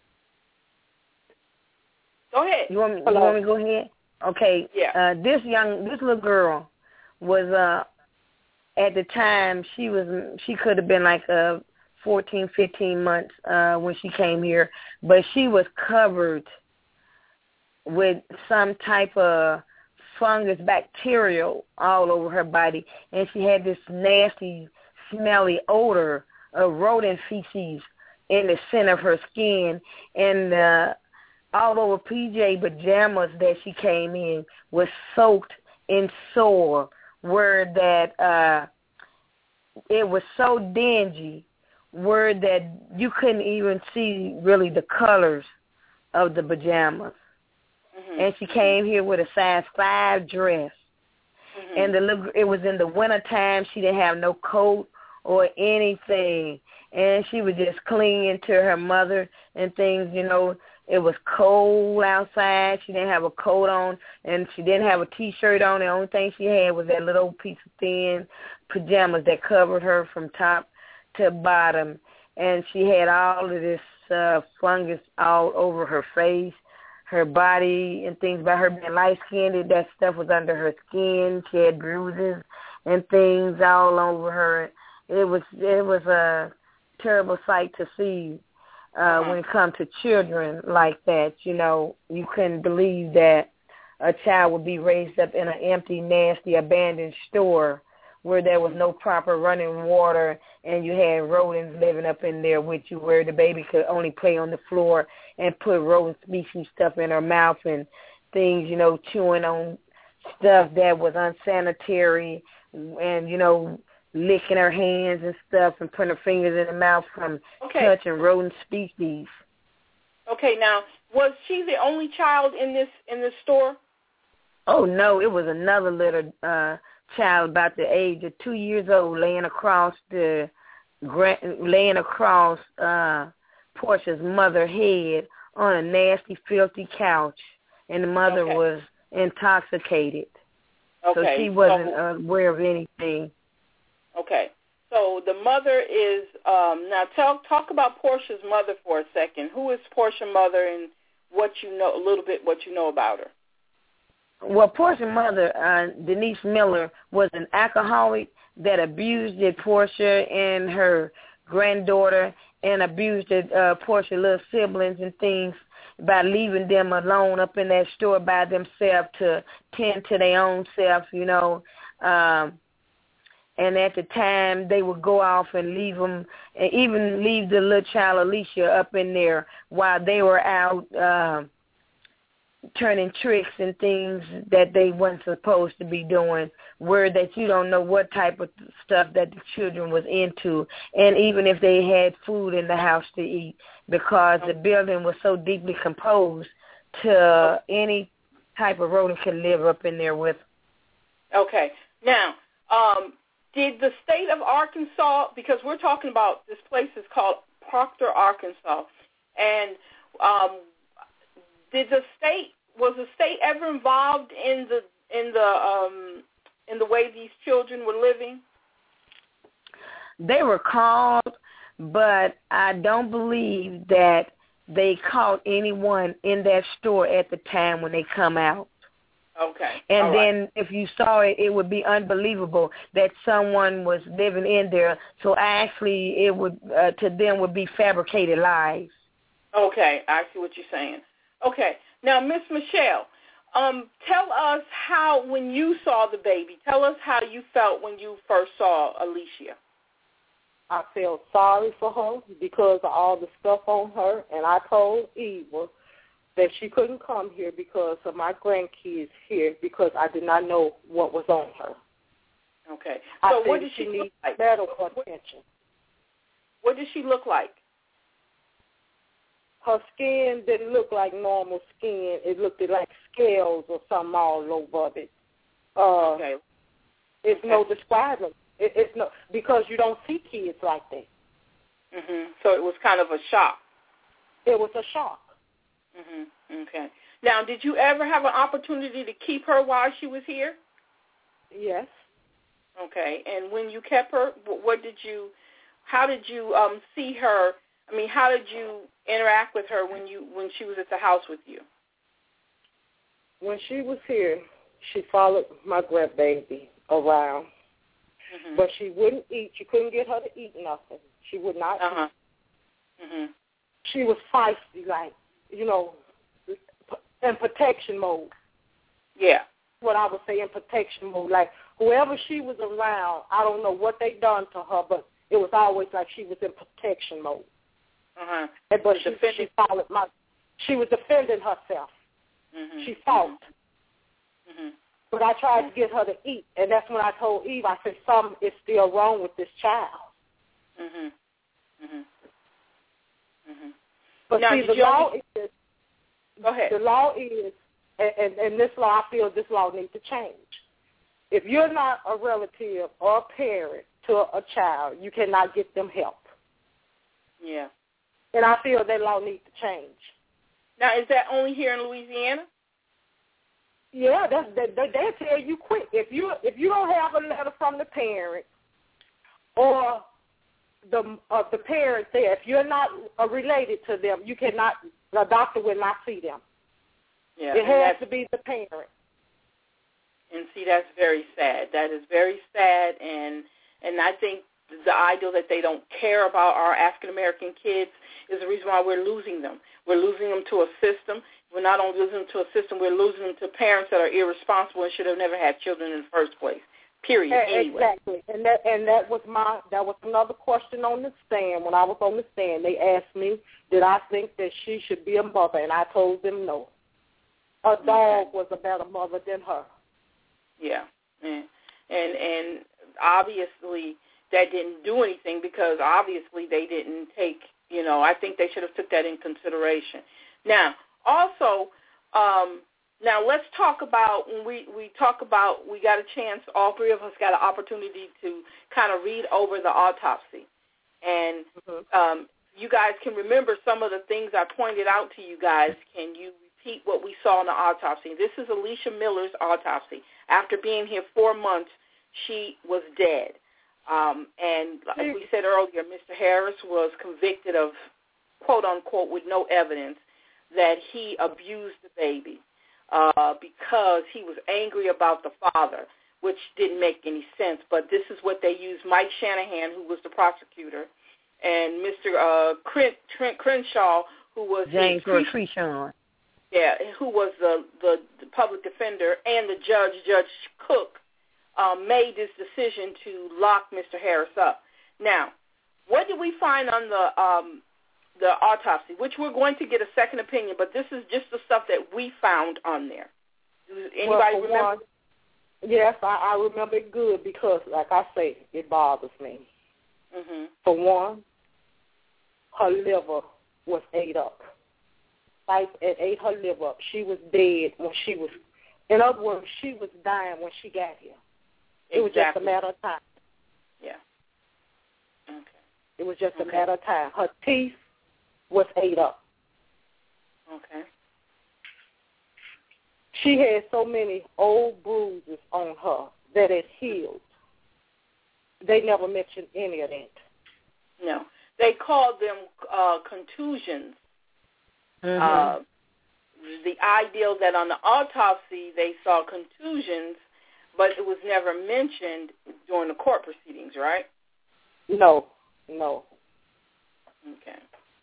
Speaker 2: Go ahead.
Speaker 3: You want me? You want me to go ahead? Okay.
Speaker 2: Yeah.
Speaker 3: Uh, this young, this little girl was uh, at the time she was she could have been like uh, fourteen, fifteen months uh, when she came here, but she was covered with some type of fungus, bacterial all over her body, and she had this nasty, smelly odor of rodent feces in the center of her skin, and uh, all over P J pajamas that she came in was soaked in sore, where that uh, it was so dingy, where that you couldn't even see really the colors of the pajamas. Mm-hmm. And she came here with a size five dress. Mm-hmm. And the little, it was in the wintertime. She didn't have no coat or anything. And she was just clinging to her mother and things, you know. It was cold outside. She didn't have a coat on, and she didn't have a T-shirt on. The only thing she had was that little piece of thin pajamas that covered her from top to bottom. And she had all of this uh, fungus all over her face, her body, and things. By her being light-skinned, that stuff was under her skin. She had bruises and things all over her. it was it was a terrible sight to see uh,
Speaker 2: uh-huh.
Speaker 3: when it comes to children like that. You know, you couldn't believe that a child would be raised up in an empty, nasty, abandoned store where there was no proper running water and you had rodents living up in there with you, where the baby could only play on the floor and put rodent species stuff in her mouth and things, you know, chewing on stuff that was unsanitary and, you know, licking her hands and stuff and putting her fingers in her mouth from
Speaker 2: okay.
Speaker 3: touching rodent species.
Speaker 2: Okay, now, was she the only child in this in this store?
Speaker 3: Oh, no, it was another little uh, child about the age of two years old laying across the laying across uh, Portia's mother's head on a nasty, filthy couch, and the mother
Speaker 2: okay.
Speaker 3: was intoxicated.
Speaker 2: Okay.
Speaker 3: So she wasn't
Speaker 2: so,
Speaker 3: aware of anything.
Speaker 2: Okay. So the mother is, um, now talk, talk about Portia's mother for a second. Who is Portia's mother and what you know, a little bit what you know about her?
Speaker 3: Well, Portia's mother, uh, Denise Miller, was an alcoholic that abused Portia and her granddaughter and abused uh, Portia's little siblings and things by leaving them alone up in that store by themselves to tend to their own self, you know. Um, and at the time, they would go off and leave them, and even leave the little child Alicia up in there while they were out uh, turning tricks and things that they weren't supposed to be doing, where that you don't know what type of stuff that the children was into, and even if they had food in the house to eat, because the building was so deeply composed to any type of rodent could live up in there with.
Speaker 2: Okay. Now, um, did the state of Arkansas, because we're talking about this place is called Proctor, Arkansas, and um, did the state was the state ever involved in the in the um, in the way these children were living?
Speaker 3: They were called, but I don't believe that they caught anyone in that store at the time when they come out.
Speaker 2: Okay.
Speaker 3: And
Speaker 2: All
Speaker 3: then
Speaker 2: right.
Speaker 3: if you saw it, it would be unbelievable that someone was living in there. So actually, it would uh, to them would be fabricated lies.
Speaker 2: Okay, I see what you're saying. Okay. Now, Miss Michelle, um, tell us how, when you saw the baby, tell us how you felt when you first saw Alicia.
Speaker 4: I felt sorry for her because of all the stuff on her, and I told Eva that she couldn't come here because of my grandkids here because I did not know what was on her.
Speaker 2: Okay.
Speaker 4: I
Speaker 2: So what did she,
Speaker 4: she
Speaker 2: look
Speaker 4: needs
Speaker 2: like?
Speaker 4: medical attention.
Speaker 2: What did she look like?
Speaker 4: Her skin didn't look like normal skin. It looked like scales or something all over it. Uh,
Speaker 2: okay.
Speaker 4: It's
Speaker 2: okay.
Speaker 4: no describing. It, it's no because you don't see kids like that.
Speaker 2: Mhm. So it was kind of a shock.
Speaker 4: It was a shock.
Speaker 2: Mhm. Okay. Now, did you ever have an opportunity to keep her while she was here?
Speaker 4: Yes.
Speaker 2: Okay. And when you kept her, what did you? How did you um, see her? I mean, how did you interact with her when you when she was at the house with you?
Speaker 4: When she was here, she followed my grandbaby around,
Speaker 2: mm-hmm.
Speaker 4: but she wouldn't eat. You couldn't get her to eat nothing. She would not
Speaker 2: uh-huh.
Speaker 4: eat.
Speaker 2: Mhm.
Speaker 4: She was feisty, like, you know, in protection mode.
Speaker 2: Yeah.
Speaker 4: What I would say in protection mode. Like, whoever she was around, I don't know what they done to her, but it was always like she was in protection mode.
Speaker 2: Uh-huh.
Speaker 4: And, but she, she followed my, she was defending herself.
Speaker 2: Mm-hmm.
Speaker 4: She fought.
Speaker 2: Mm-hmm.
Speaker 4: But I tried to get her to eat, and that's when I told Eve, I said, something is still wrong with this child.
Speaker 2: Mm-hmm. Mm-hmm. Mm-hmm.
Speaker 4: But
Speaker 2: now,
Speaker 4: see, the law only... is,
Speaker 2: Go ahead.
Speaker 4: The law is, and, and, and this law, I feel this law needs to change. If you're not a relative or a parent to a child, you cannot get them help.
Speaker 2: Yeah.
Speaker 4: And I feel that law needs to change.
Speaker 2: Now, is that only here in Louisiana?
Speaker 4: Yeah, that's, they, they, they'll tell you quick. If you if you don't have a letter from the parent or the uh, the parent there, if you're not uh, related to them, you cannot, the doctor will not see them.
Speaker 2: Yeah,
Speaker 4: it has to be the parent.
Speaker 2: And see, that's very sad. That is very sad, and and I think the idea that they don't care about our African-American kids is the reason why we're losing them. We're losing them to a system. We're not only losing them to a system, we're losing them to parents that are irresponsible and should have never had children in the first place, period. Anyway.
Speaker 4: Exactly. And that and that was my that was another question on the stand. When I was on the stand, they asked me, did I think that she should be a mother? And I told them no. A dog was a better mother than her.
Speaker 2: Yeah. And and, and obviously that didn't do anything because obviously they didn't take, you know, I think they should have took that in consideration. Now, also, um, now let's talk about, when we, we talk about, we got a chance, all three of us got an opportunity to kind of read over the autopsy. And mm-hmm. um, you guys can remember some of the things I pointed out to you guys. Can you repeat what we saw in the autopsy? This is Alicia Miller's autopsy. After being here four months, she was dead. Um, and like we said earlier, Mister Harris was convicted of, quote, unquote, with no evidence, that he abused the baby uh, because he was angry about the father, which didn't make any sense. But this is what they used. Mike Shanahan, who was the prosecutor, and Mister Uh, Trent Crenshaw, who was
Speaker 3: James Crenshaw.
Speaker 2: Yeah, who was the, the, the public defender, and the judge, Judge Cook, um, made this decision to lock Mister Harris up. Now, what did we find on the um, the autopsy, which we're going to get a second opinion, but this is just the stuff that we found on there. Does anybody
Speaker 4: well,
Speaker 2: remember?
Speaker 4: One, yes, I, I remember it good because, like I say, it bothers me.
Speaker 2: Mm-hmm.
Speaker 4: For one, her liver was ate up. Like it ate her liver up. She was dead when she was, in other words, she was dying when she got here. It
Speaker 2: Exactly.
Speaker 4: was just a matter of time.
Speaker 2: Yeah. Okay.
Speaker 4: It was just
Speaker 2: okay.
Speaker 4: a matter of time. Her teeth was ate up.
Speaker 2: Okay.
Speaker 4: She had so many old bruises on her that it healed. They never mentioned any of that.
Speaker 2: No. They called them uh, contusions.
Speaker 3: Mm-hmm.
Speaker 2: Uh, the idea that on the autopsy they saw contusions, but it was never mentioned during the court proceedings, right?
Speaker 4: No, no.
Speaker 2: Okay.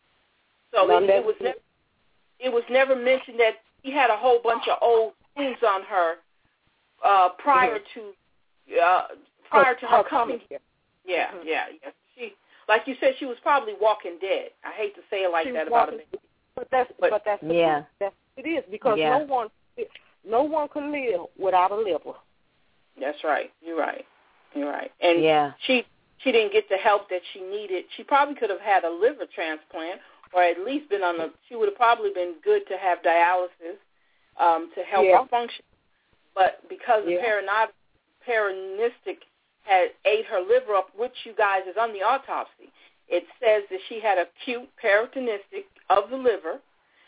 Speaker 2: So
Speaker 4: no,
Speaker 2: it, it was never, it was never mentioned that she had a whole bunch of old wounds on her uh, prior
Speaker 4: mm-hmm.
Speaker 2: to uh, prior
Speaker 4: her,
Speaker 2: to her,
Speaker 4: her
Speaker 2: coming
Speaker 4: here.
Speaker 2: Yeah,
Speaker 4: mm-hmm.
Speaker 2: yeah, yeah. She, like you said, she was probably walking dead. I hate to say it like
Speaker 4: she
Speaker 2: that about
Speaker 4: walking,
Speaker 2: a baby.
Speaker 4: But that's
Speaker 2: but,
Speaker 4: but that's
Speaker 3: yeah.
Speaker 4: that's it is because
Speaker 3: yeah.
Speaker 4: no one no one can live without a liver.
Speaker 2: That's right. You're right. You're right. And
Speaker 3: yeah.
Speaker 2: she she didn't get the help that she needed. She probably could have had a liver transplant, or at least been on the. She would have probably been good to have dialysis um, to help
Speaker 4: yeah.
Speaker 2: her function. But because
Speaker 4: yeah.
Speaker 2: the paranot, paranistic had ate her liver up, which you guys is on the autopsy, it says that she had acute peritonitis of the liver,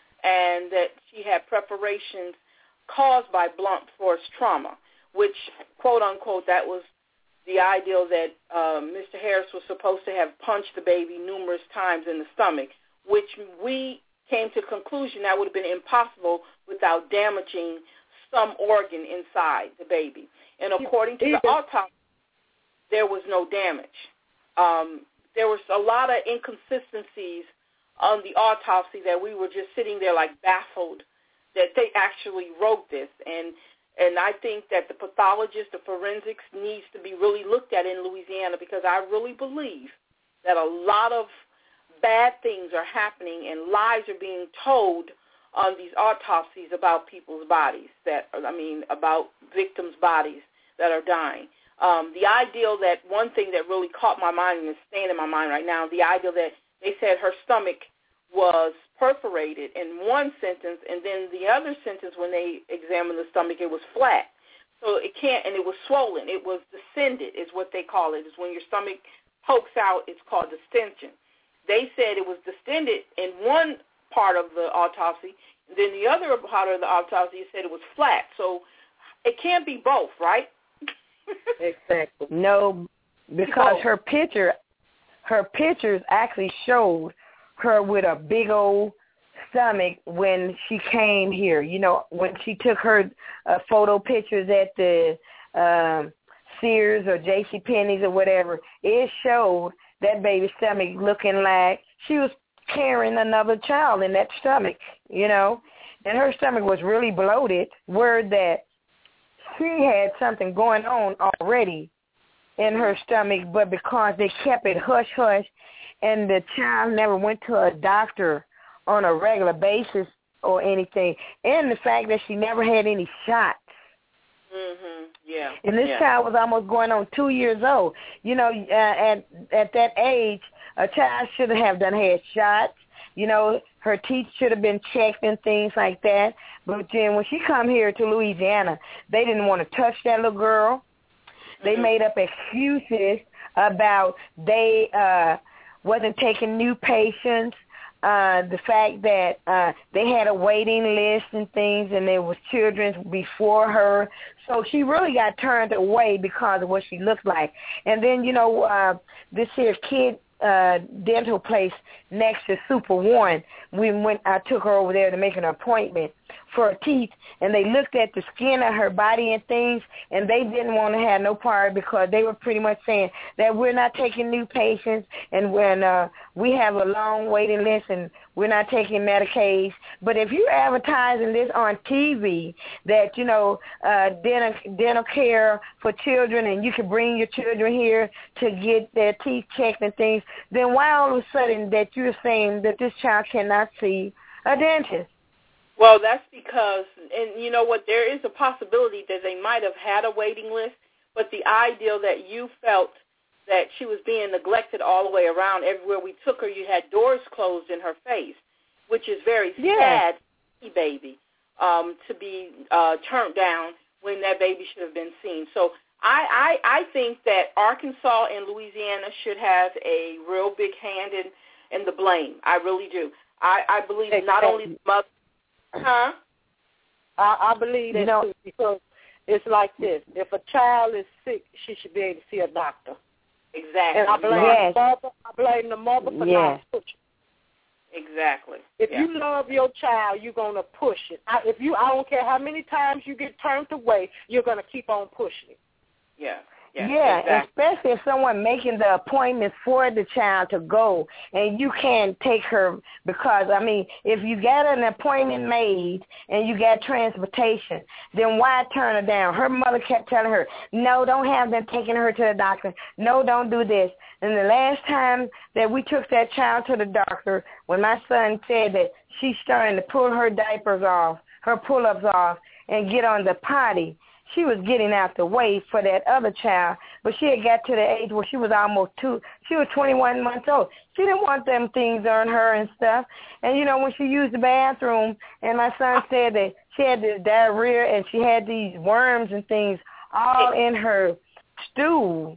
Speaker 2: and that she had preparations caused by blunt force trauma, which, quote unquote, that was the ideal that uh, Mister Harris was supposed to have punched the baby numerous times in the stomach, which we came to the conclusion that would have been impossible without damaging some organ inside the baby. And according to the autopsy, there was no damage. Um, there was a lot of inconsistencies on the autopsy that we were just sitting there like baffled that they actually wrote this. And and I think that the pathologist, the forensics, needs to be really looked at in Louisiana, because I really believe that a lot of bad things are happening and lies are being told on these autopsies about people's bodies, that I mean, about victims' bodies that are dying. Um, the ideal that one thing that really caught my mind and is staying in my mind right now, the ideal that they said her stomach was perforated in one sentence, and then the other sentence when they examined the stomach, it was flat. So it can't, and it was swollen. It was distended is what they call it. Is when your stomach pokes out, it's called distension. They said it was distended in one part of the autopsy, and then the other part of the autopsy said it was flat. So it can't be both, right?
Speaker 4: Exactly.
Speaker 3: No, because her picture, her pictures actually showed her with a big old stomach when she came here. You know, when she took her uh, photo pictures at the um, Sears or J C Penney's or whatever, it showed that baby's stomach looking like she was carrying another child in that stomach, you know. And her stomach was really bloated, word that she had something going on already in her stomach, but because they kept it hush-hush and the child never went to a doctor on a regular basis or anything, and the fact that she never had any shots.
Speaker 2: Mhm. Yeah.
Speaker 3: And this
Speaker 2: yeah.
Speaker 3: child was almost going on two years old. You know, uh, at at that age, a child should have done had shots. You know, her teeth should have been checked and things like that. But then when she come here to Louisiana, they didn't want to touch that little girl. They mm-hmm. made up excuses about they uh, wasn't taking new patients. Uh, the fact that uh, they had a waiting list and things, and there was children before her. So she really got turned away because of what she looked like. And then, you know, uh, this here kid uh, dental place next to Super One, we went. I took her over there to make an appointment for her teeth, and they looked at the skin of her body and things, and they didn't want to have no part because they were pretty much saying that we're not taking new patients, and when uh, we have a long waiting list, and we're not taking Medicaid. But if you're advertising this on T V, that, you know, uh, dental, dental care for children, and you can bring your children here to get their teeth checked and things, then why all of a sudden that you're saying that this child cannot see a dentist?
Speaker 2: Well, that's because, and you know what, there is a possibility that they might have had a waiting list, but the ideal that you felt that she was being neglected all the way around, everywhere we took her, you had doors closed in her face, which is very
Speaker 3: yeah.
Speaker 2: sad, baby, um, to be uh, turned down when that baby should have been seen. So I, I, I think that Arkansas and Louisiana should have a real big hand in, in the blame. I really do. I, I believe exactly. Not only the mother, Huh?
Speaker 4: I, I believe that
Speaker 3: you know,
Speaker 4: too, because it's like this. If a child is sick, she should be able to see a doctor.
Speaker 2: Exactly.
Speaker 4: And I blame
Speaker 3: yes.
Speaker 4: the mother. I blame the mother for
Speaker 3: yes.
Speaker 4: not pushing.
Speaker 2: Exactly.
Speaker 4: If
Speaker 2: yeah.
Speaker 4: you love your child, you're gonna push it. I, if you, I don't care how many times you get turned away, you're gonna keep on pushing it.
Speaker 2: Yeah. Yeah,
Speaker 3: yeah
Speaker 2: exactly.
Speaker 3: Especially if someone making the appointment for the child to go, and you can't take her because, I mean, if you got an appointment made and you got transportation, then why turn her down? Her mother kept telling her, no, don't have them taking her to the doctor. No, don't do this. And the last time that we took that child to the doctor, when my son said that she's starting to pull her diapers off, her pull-ups off, and get on the potty, she was getting out the way for that other child, but she had got to the age where she was almost two. She was twenty-one months old. She didn't want them things on her and stuff. And, you know, when she used the bathroom, and my son said that she had this diarrhea and she had these worms and things all in her stool,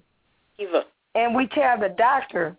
Speaker 3: and we tell the doctor,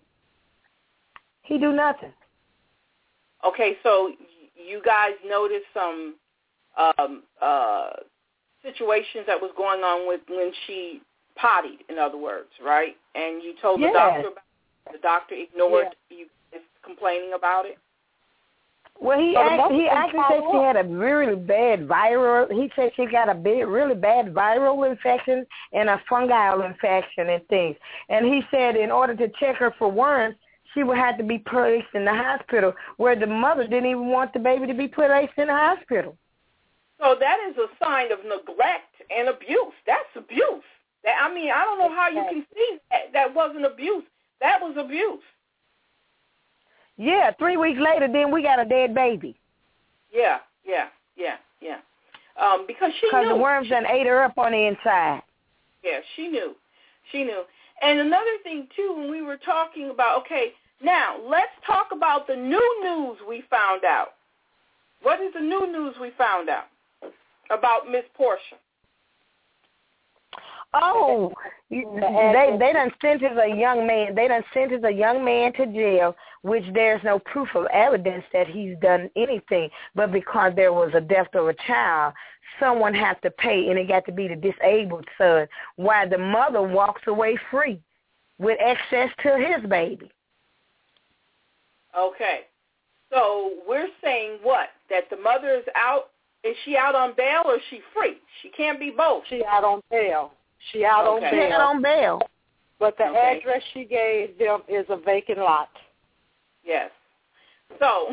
Speaker 3: he do nothing.
Speaker 2: Okay, so you guys noticed some um, uh, situations that was going on with when she pottied, in other words, right? And you told
Speaker 3: yes.
Speaker 2: the doctor about it. The doctor ignored
Speaker 4: yeah.
Speaker 2: you complaining about it?
Speaker 3: Well, he
Speaker 4: so
Speaker 3: act, he actually said she had a really bad viral, he said she got a big, really bad viral infection and a fungal infection and things. And he said in order to check her for worms, she would have to be placed in the hospital, where the mother didn't even want the baby to be placed in the hospital.
Speaker 2: So that is a sign of neglect and abuse. That's abuse. That, I mean, I don't know how you can see that. That wasn't abuse. That was abuse.
Speaker 3: Yeah, three weeks later, then we got a dead baby.
Speaker 2: Yeah, yeah, yeah, yeah. Um, because she knew.
Speaker 3: Because the worms done ate her up on the inside.
Speaker 2: Yeah, she knew. She knew. And another thing, too, when we were talking about, okay, now let's talk about the new news we found out. What is the new news we found out about Miss Portia?
Speaker 3: Oh, they they done sentenced a young man. They done sentenced a young man to jail, which there's no proof of evidence that he's done anything. But because there was a death of a child, someone has to pay, and it got to be the disabled son, while the mother walks away free with access to his baby.
Speaker 2: Okay. So we're saying what? That the mother is out? Is she out on bail or is she free? She can't be both.
Speaker 4: She out on bail. She out
Speaker 2: Okay.
Speaker 4: on
Speaker 3: She
Speaker 4: bail.
Speaker 3: out on bail.
Speaker 4: But the
Speaker 2: Okay.
Speaker 4: address she gave them is a vacant lot.
Speaker 2: Yes. So,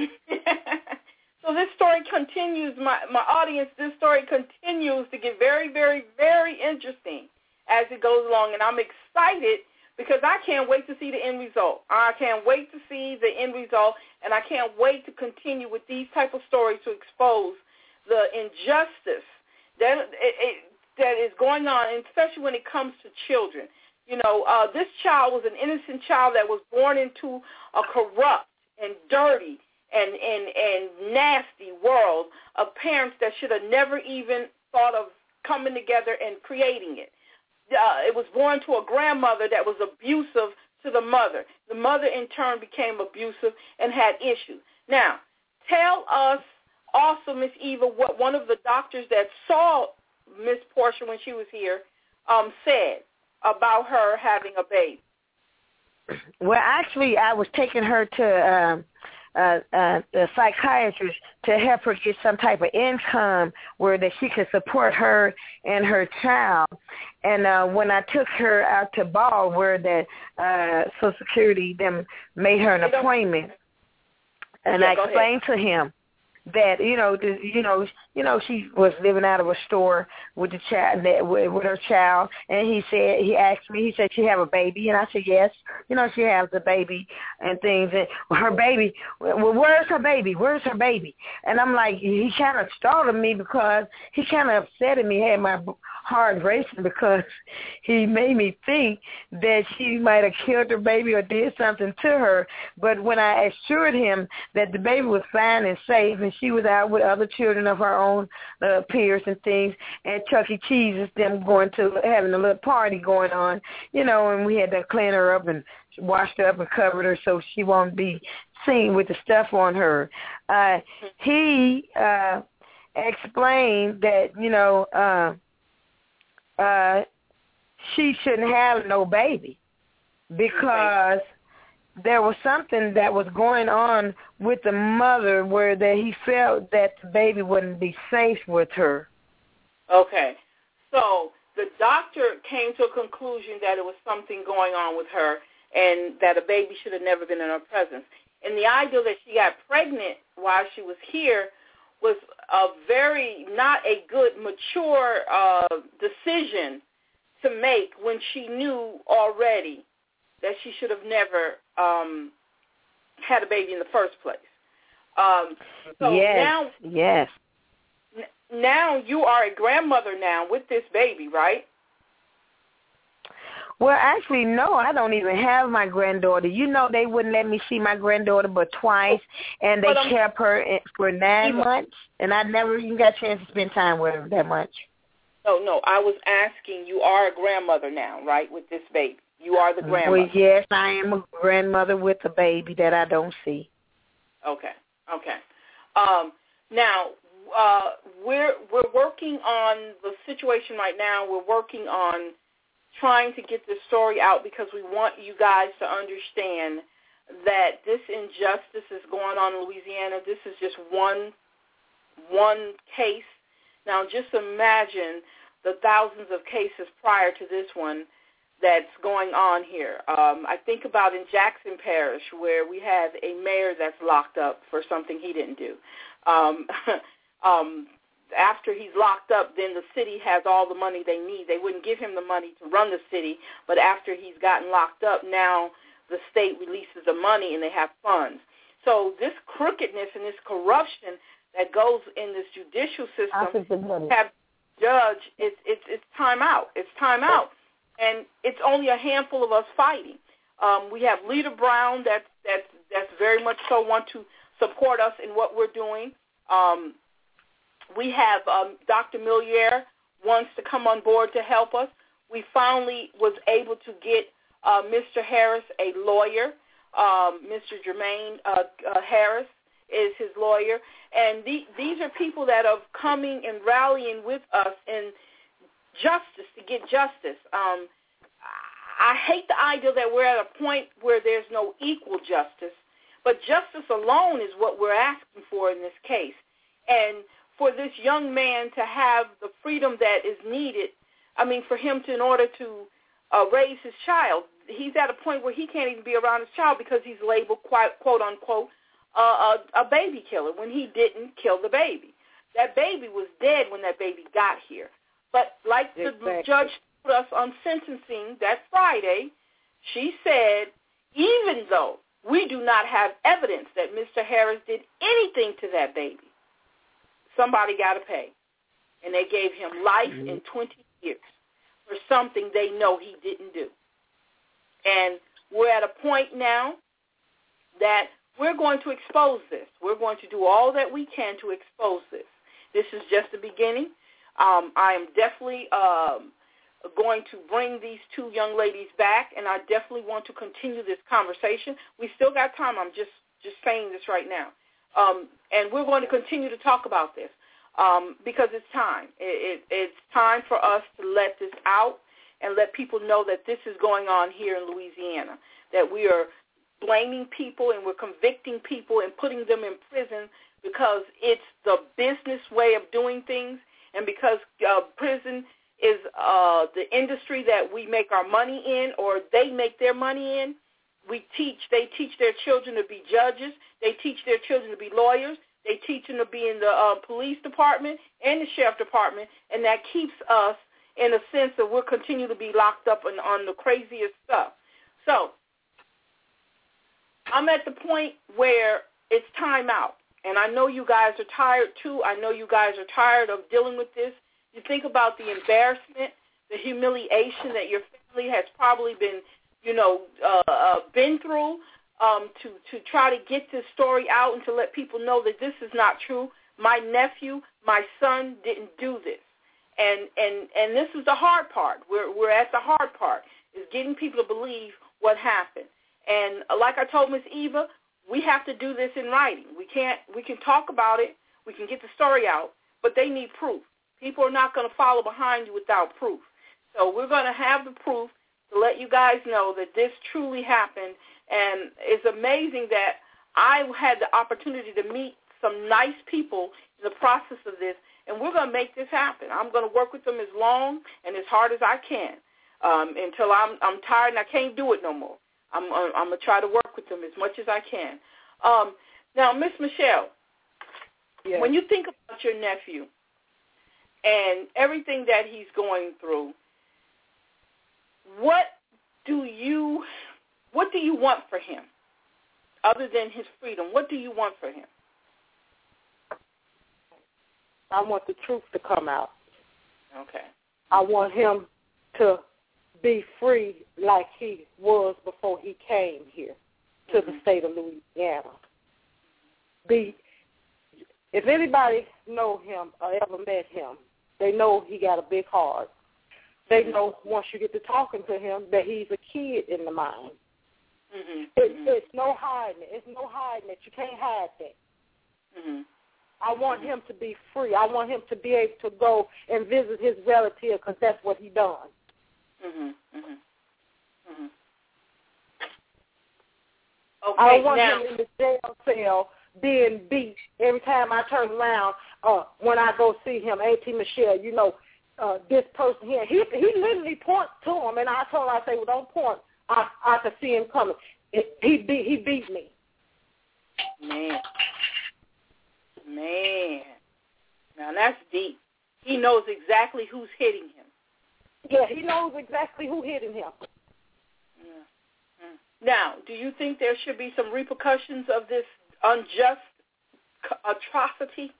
Speaker 2: so this story continues, my, my audience, this story continues to get very, very, very interesting as it goes along. And I'm excited because I can't wait to see the end result. I can't wait to see the end result, and I can't wait to continue with these type of stories to expose the injustice that it, it, that is going on, and especially when it comes to children. You know, uh, this child was an innocent child that was born into a corrupt and dirty and, and, and nasty world of parents that should have never even thought of coming together and creating it. Uh, it was born to a grandmother that was abusive to the mother. The mother, in turn, became abusive and had issues. Now, tell us also, Miss Eva, what one of the doctors that saw Miss Portia when she was here um, said about her having a baby.
Speaker 3: Well, actually, I was taking her to um, uh, uh, a psychiatrist to help her get some type of income where that she could support her and her child. And uh, when I took her out to ball where that uh, Social Security them made her an appointment, and
Speaker 2: yeah,
Speaker 3: I explained to him that you know, the, you know, you know, she was living out of a store with the child, with, with her child, and he said, he asked me, he said, she have a baby, and I said, yes, you know, she has a baby and things, and her baby, well, where's her baby? Where's her baby? And I'm like, he kind of startled me because he kind of upset at me, had my heart racing because he made me think that she might have killed her baby or did something to her. But when I assured him that the baby was fine and safe, and she was out with other children of her own uh, peers and things, and Chuck E. Cheese is them going to having a little party going on, you know, and we had to clean her up and washed her up and covered her so she won't be seen with the stuff on her. Uh, he uh, explained that, you know, uh, uh, she shouldn't have no baby because there was something that was going on with the mother where that he felt that the baby wouldn't be safe with her.
Speaker 2: Okay. So the doctor came to a conclusion that it was something going on with her and that a baby should have never been in her presence. And the idea that she got pregnant while she was here was a very not a good, mature uh, decision to make when she knew already that she should have never um, had a baby in the first place. Um, so
Speaker 3: yes,
Speaker 2: now,
Speaker 3: yes.
Speaker 2: N- now you are a grandmother now with this baby, right?
Speaker 3: Well, actually, no, I don't even have my granddaughter. You know, they wouldn't let me see my granddaughter but twice, and they
Speaker 2: but, um,
Speaker 3: kept her for nine
Speaker 2: Eva,
Speaker 3: months, and I never even got a chance to spend time with her that much.
Speaker 2: No, no, I was asking, you are a grandmother now, right, with this baby? You are the grandmother.
Speaker 3: Well, yes, I am a grandmother with a baby that I don't see.
Speaker 2: Okay, okay. Um, now, uh, we're we're working on the situation right now. We're working on trying to get this story out because we want you guys to understand that this injustice is going on in Louisiana. This is just one one case. Now, just imagine the thousands of cases prior to this one that's going on here. Um, I think about in Jackson Parish where we have a mayor that's locked up for something he didn't do. Um, um, after he's locked up, then the city has all the money they need. They wouldn't give him the money to run the city, but after he's gotten locked up, now the state releases the money and they have funds. So this crookedness and this corruption that goes in this judicial system have judge, it's, it's, it's time out. It's time out. And it's only a handful of us fighting. Um, we have Lita Brown that that that's very much so want to support us in what we're doing. Um, we have um, Doctor Milliere wants to come on board to help us. We finally was able to get uh, Mister Harris a lawyer. Um, Mister Jermaine uh, uh, Harris is his lawyer. And the, these are people that are coming and rallying with us in justice, to get justice. Um, I hate the idea that we're at a point where there's no equal justice, but justice alone is what we're asking for in this case. And for this young man to have the freedom that is needed I mean, for him to, in order to uh, raise his child, he's at a point where he can't even be around his child because he's labeled, quote, quote unquote, uh, a, a baby killer when he didn't kill the baby. That baby was dead when that baby got here. But like exactly. the judge told us on sentencing that Friday, she said, even though we do not have evidence that Mister Harris did anything to that baby, somebody got to pay. And they gave him life mm-hmm. in twenty years for something they know he didn't do. And we're at a point now that we're going to expose this. We're going to do all that we can to expose this. This is just the beginning. Um, I am definitely um, going to bring these two young ladies back, and I definitely want to continue this conversation. We still got time. I'm just, just saying this right now. Um, and we're going to continue to talk about this um, because it's time. It, it, it's time for us to let this out and let people know that this is going on here in Louisiana, that we are blaming people and we're convicting people and putting them in prison because it's the business way of doing things, and because uh, prison is uh, the industry that we make our money in, or they make their money in. We teach, they teach their children to be judges. They teach their children to be lawyers. They teach them to be in the uh, police department and the sheriff department, and that keeps us in a sense that we'll continue to be locked up on, on the craziest stuff. So I'm at the point where it's time out. And I know you guys are tired, too. I know you guys are tired of dealing with this. You think about the embarrassment, the humiliation that your family has probably been, you know, uh, uh, been through um, to, to try to get this story out and to let people know that this is not true. My nephew, my son didn't do this. And, and, and this is the hard part. We're, we're at the hard part, is getting people to believe what happened. And like I told Miz Eva, we have to do this in writing. We can't. We can talk about it. We can get the story out, but they need proof. People are not going to follow behind you without proof. So we're going to have the proof to let you guys know that this truly happened. And it's amazing that I had the opportunity to meet some nice people in the process of this, and we're going to make this happen. I'm going to work with them as long and as hard as I can um, until I'm, I'm tired and I can't do it no more. I'm, I'm going to try to work with them as much as I can. Um, now, Miss Michelle, yes. When you think about your nephew and everything that he's going through, what do you what do you want for him other than his freedom? What do you want for him?
Speaker 4: I want the truth to come out.
Speaker 2: Okay.
Speaker 4: I want him to be free like he was before he came here to mm-hmm. the state of Louisiana. Be, if anybody know him or ever met him, they know he got a big heart. They mm-hmm. know once you get to talking to him that he's a kid in the mind.
Speaker 2: Mm-hmm.
Speaker 4: It, it's no hiding it. It's no hiding it. You can't hide that.
Speaker 2: Mm-hmm.
Speaker 4: I want mm-hmm. him to be free. I want him to be able to go and visit his relatives because that's what he done.
Speaker 2: Mhm. Mhm. Mhm. Okay.
Speaker 4: I don't want
Speaker 2: now,
Speaker 4: him in the jail cell being beat every time I turn around. Uh, when I go see him, Auntie Michelle, you know, uh, this person here, he he literally points to him, and I told him, I say, well, don't point. I I could see him coming. It, he beat he beat me.
Speaker 2: Man, man. Now that's deep. He knows exactly who's hitting him.
Speaker 4: Yeah, he knows exactly who hitting him.
Speaker 2: Yeah. Now, do you think there should be some repercussions of this unjust atrocity?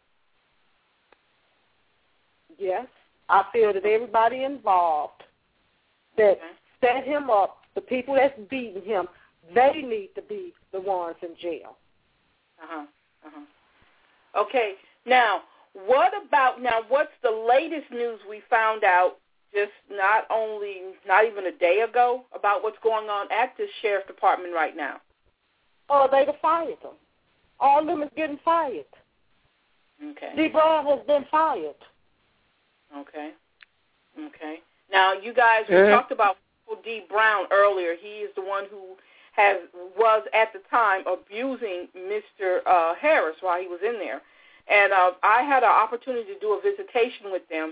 Speaker 4: Yes. I feel that everybody involved that okay. set him up, the people that's beating him, they need to be the ones in jail.
Speaker 2: Uh-huh. Uh-huh. Okay. Now, what about, now what's the latest news we found out just not only, not even a day ago, about what's going on at this sheriff department right now?
Speaker 4: Oh, they have fired them. All of them is getting fired.
Speaker 2: Okay.
Speaker 4: Dee Brown has been fired.
Speaker 2: Okay. Okay. Now, you guys, we
Speaker 4: mm-hmm.
Speaker 2: talked about Dee Brown earlier. He is the one who has was at the time abusing Mister Uh, Harris while he was in there. And uh, I had an opportunity to do a visitation with them.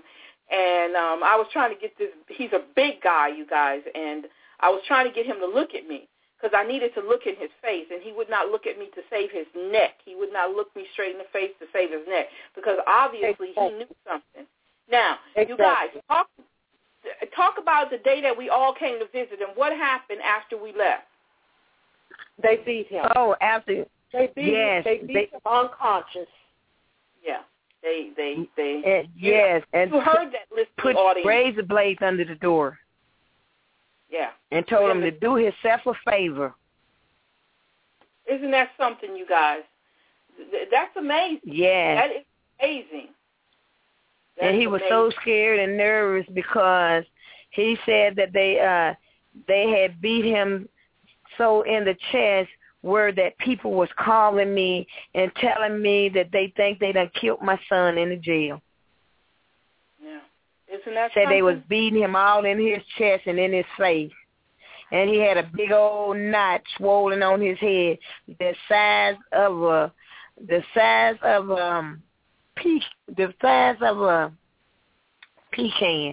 Speaker 2: and um, I was trying to get this. He's a big guy, you guys, and I was trying to get him to look at me because I needed to look in his face, and he would not look at me to save his neck. He would not look me straight in the face to save his neck because obviously he knew something. Now, exactly. You guys, talk, talk about the day that we all came to visit and what happened after we left.
Speaker 4: They beat him.
Speaker 3: Oh, after.
Speaker 4: They beat
Speaker 3: yes,
Speaker 4: him. They beat
Speaker 3: they,
Speaker 4: him unconscious.
Speaker 2: Yeah. They, they, they.
Speaker 3: And, yes,
Speaker 2: you,
Speaker 3: and
Speaker 2: you heard that listening
Speaker 3: put
Speaker 2: audience.
Speaker 3: razor blades under the door.
Speaker 2: Yeah.
Speaker 3: And told him to do himself a favor.
Speaker 2: Isn't that something, you guys? That's amazing.
Speaker 3: Yeah.
Speaker 2: That is amazing. That
Speaker 3: and
Speaker 2: is
Speaker 3: he was
Speaker 2: amazing.
Speaker 3: so scared and nervous because he said that they uh they had beat him so in the chest where that people was calling me and telling me that they think they done killed my son in the jail.
Speaker 2: Yeah. Isn't that
Speaker 3: Said
Speaker 2: something?
Speaker 3: they was beating him all in his chest and in his face. And he had a big old knot swollen on his head, the size of a, the size of um, pe- the size of a pecan.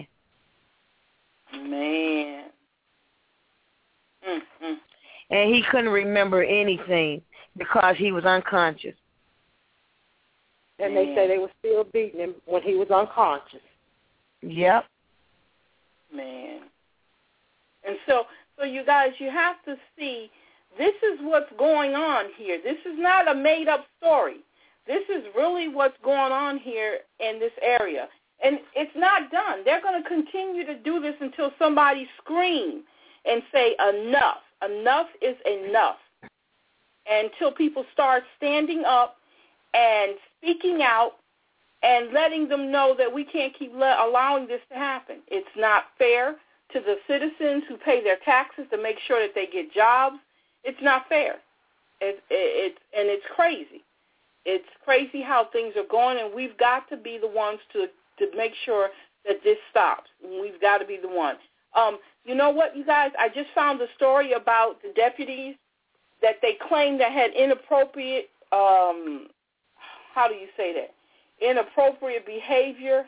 Speaker 2: Man. Mm-hmm.
Speaker 3: And he couldn't remember anything because he was unconscious.
Speaker 4: And they say they were still beating him when he was unconscious.
Speaker 3: Yep.
Speaker 2: Man. And so, so you guys, you have to see, this is what's going on here. This is not a made-up story. This is really what's going on here in this area. And it's not done. They're going to continue to do this until somebody screams and say, enough. Enough is enough. Until people start standing up and speaking out and letting them know that we can't keep le- allowing this to happen. It's not fair to the citizens who pay their taxes to make sure that they get jobs. It's not fair. It, it, it's and it's crazy. It's crazy how things are going, and we've got to be the ones to, to make sure that this stops. We've got to be the one. Um, you know what, you guys? I just found a story about the deputies that they claimed that had inappropriate, um, how do you say that? Inappropriate behavior.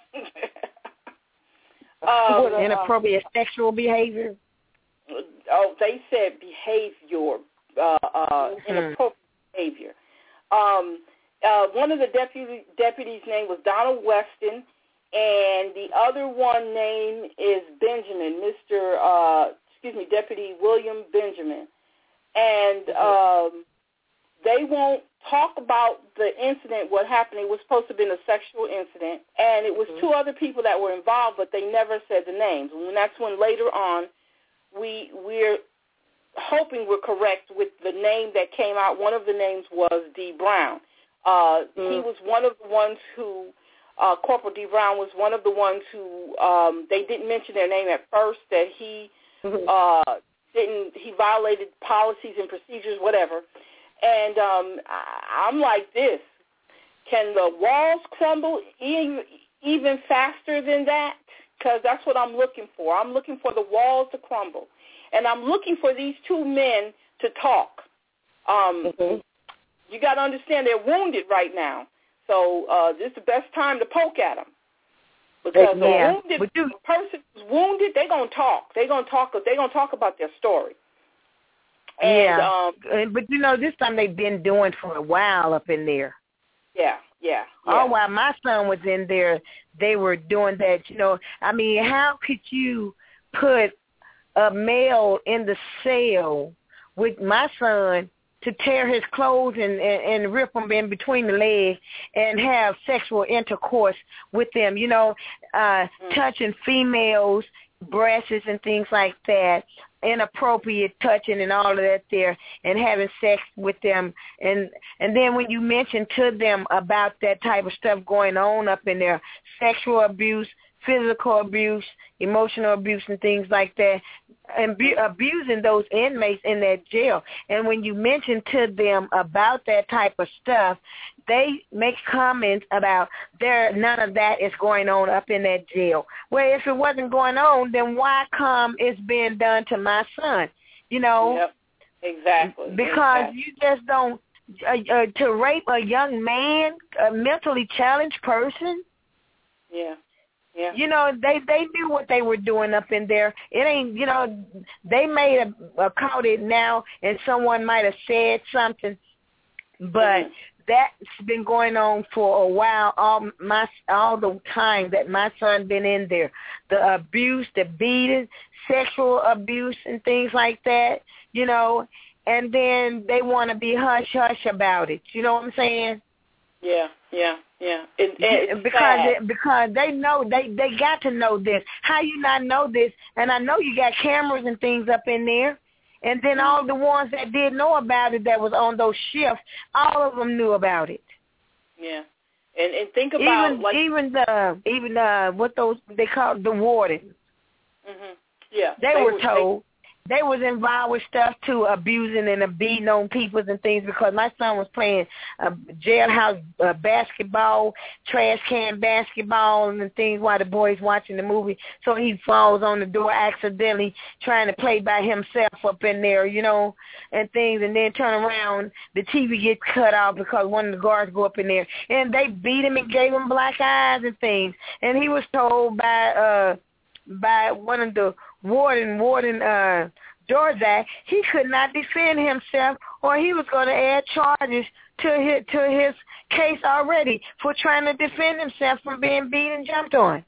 Speaker 2: um,
Speaker 3: Inappropriate sexual behavior.
Speaker 2: Oh, they said behavior, uh, uh,
Speaker 3: mm-hmm.
Speaker 2: inappropriate behavior. Um, uh, one of the deputy, deputies' name was Donald Weston, and the other one name is Benjamin, Mister Uh, excuse me, Deputy William Benjamin. And um, they won't talk about the incident, what happened. It was supposed to have been a sexual incident, and it was mm-hmm. two other people that were involved, but they never said the names. And that's when later on we, we're hoping we're correct with the name that came out. One of the names was D. Brown. Uh, mm-hmm. He was one of the ones who, uh, Corporal D. Brown was one of the ones who, um, they didn't mention their name at first, that he mm-hmm. uh, didn't, he violated policies and procedures, whatever. And um, I, I'm like this. Can the walls crumble even, even faster than that? Because that's what I'm looking for. I'm looking for the walls to crumble. And I'm looking for these two men to talk. Um, mm-hmm. You got to understand they're wounded right now. So uh, this is the best time to poke at them. Because
Speaker 3: yeah.
Speaker 2: a wounded you, person who's wounded, they're going to talk. They're going to talk. They're going to talk about their story. And,
Speaker 3: yeah,
Speaker 2: um,
Speaker 3: but you know, this time they've been doing for a while up in there.
Speaker 2: Yeah, yeah, yeah.
Speaker 3: Oh, while my son was in there, they were doing that. You know, I mean, how could you put a male in the cell with my son to tear his clothes and, and, and rip them in between the legs and have sexual intercourse with them, you know, uh, mm. touching females' breasts and things like that, inappropriate touching and all of that there, and having sex with them. And and then when you mention to them about that type of stuff going on up in there, sexual abuse, physical abuse, emotional abuse and things like that, and bu- abusing those inmates in that jail. And when you mention to them about that type of stuff, they make comments about there none of that is going on up in that jail. Well, if it wasn't going on, then why come it's being done to my son? You know?
Speaker 2: Yep, exactly.
Speaker 3: Because
Speaker 2: exactly.
Speaker 3: you just don't, uh, uh, to rape a young man, a mentally challenged person.
Speaker 2: Yeah. Yeah.
Speaker 3: You know, they they knew what they were doing up in there. It ain't, you know, they may have uh, caught it now, and someone might have said something, but mm-hmm. that's been going on for a while. All my all the time that my son been in there, the abuse, the beating, sexual abuse, and things like that. You know, and then they want to be hush hush about it. You know what I'm saying?
Speaker 2: Yeah, yeah, yeah. It, it's
Speaker 3: because
Speaker 2: sad.
Speaker 3: it, because they know they they got to know this. How you not know this? And I know you got cameras and things up in there. And then all the ones that did know about it that was on those shifts, all of them knew about it.
Speaker 2: Yeah, and and think about
Speaker 3: even
Speaker 2: like
Speaker 3: even the even uh what those they call the warden.
Speaker 2: Mhm. Yeah,
Speaker 3: they, they were, were told. They, They was involved with stuff too, abusing and beating on people and things because my son was playing uh, jailhouse uh, basketball, trash can basketball and things while the boys watching the movie. So he falls on the door accidentally trying to play by himself up in there, you know, and things. And then turn around, the T V gets cut off because one of the guards go up in there. And they beat him and gave him black eyes and things. And he was told by uh by one of the warden, warden uh, Georgia, he could not defend himself or he was going to add charges to his, to his case already for trying to defend himself from being beat and jumped on.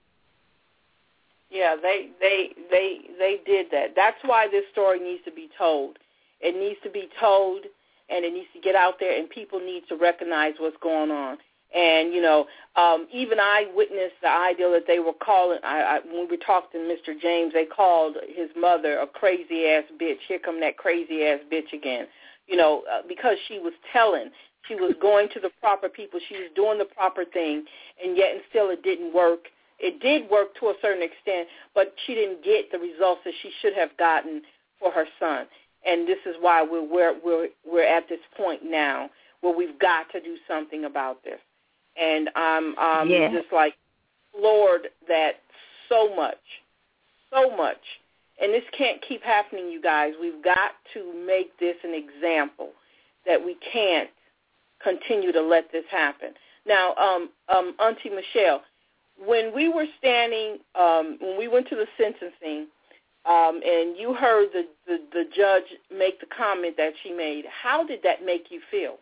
Speaker 2: Yeah, they, they, they, they did that. That's why this story needs to be told. It needs to be told and it needs to get out there and people need to recognize what's going on. And, you know, um, even I witnessed the idea that they were calling, I, I, when we talked to Mister James, they called his mother a crazy-ass bitch. Here come that crazy-ass bitch again, you know, uh, because she was telling. She was going to the proper people. She was doing the proper thing, and yet and still it didn't work. It did work to a certain extent, but she didn't get the results that she should have gotten for her son. And this is why we're, we're, we're, we're at this point now where we've got to do something about this. And I'm um,
Speaker 3: yeah.
Speaker 2: just like floored that so much, so much. And this can't keep happening, you guys. We've got to make this an example that we can't continue to let this happen. Now, um, um, Auntie Michelle, when we were standing, um, when we went to the sentencing, um, and you heard the, the, the judge make the comment that she made, how did that make you feel?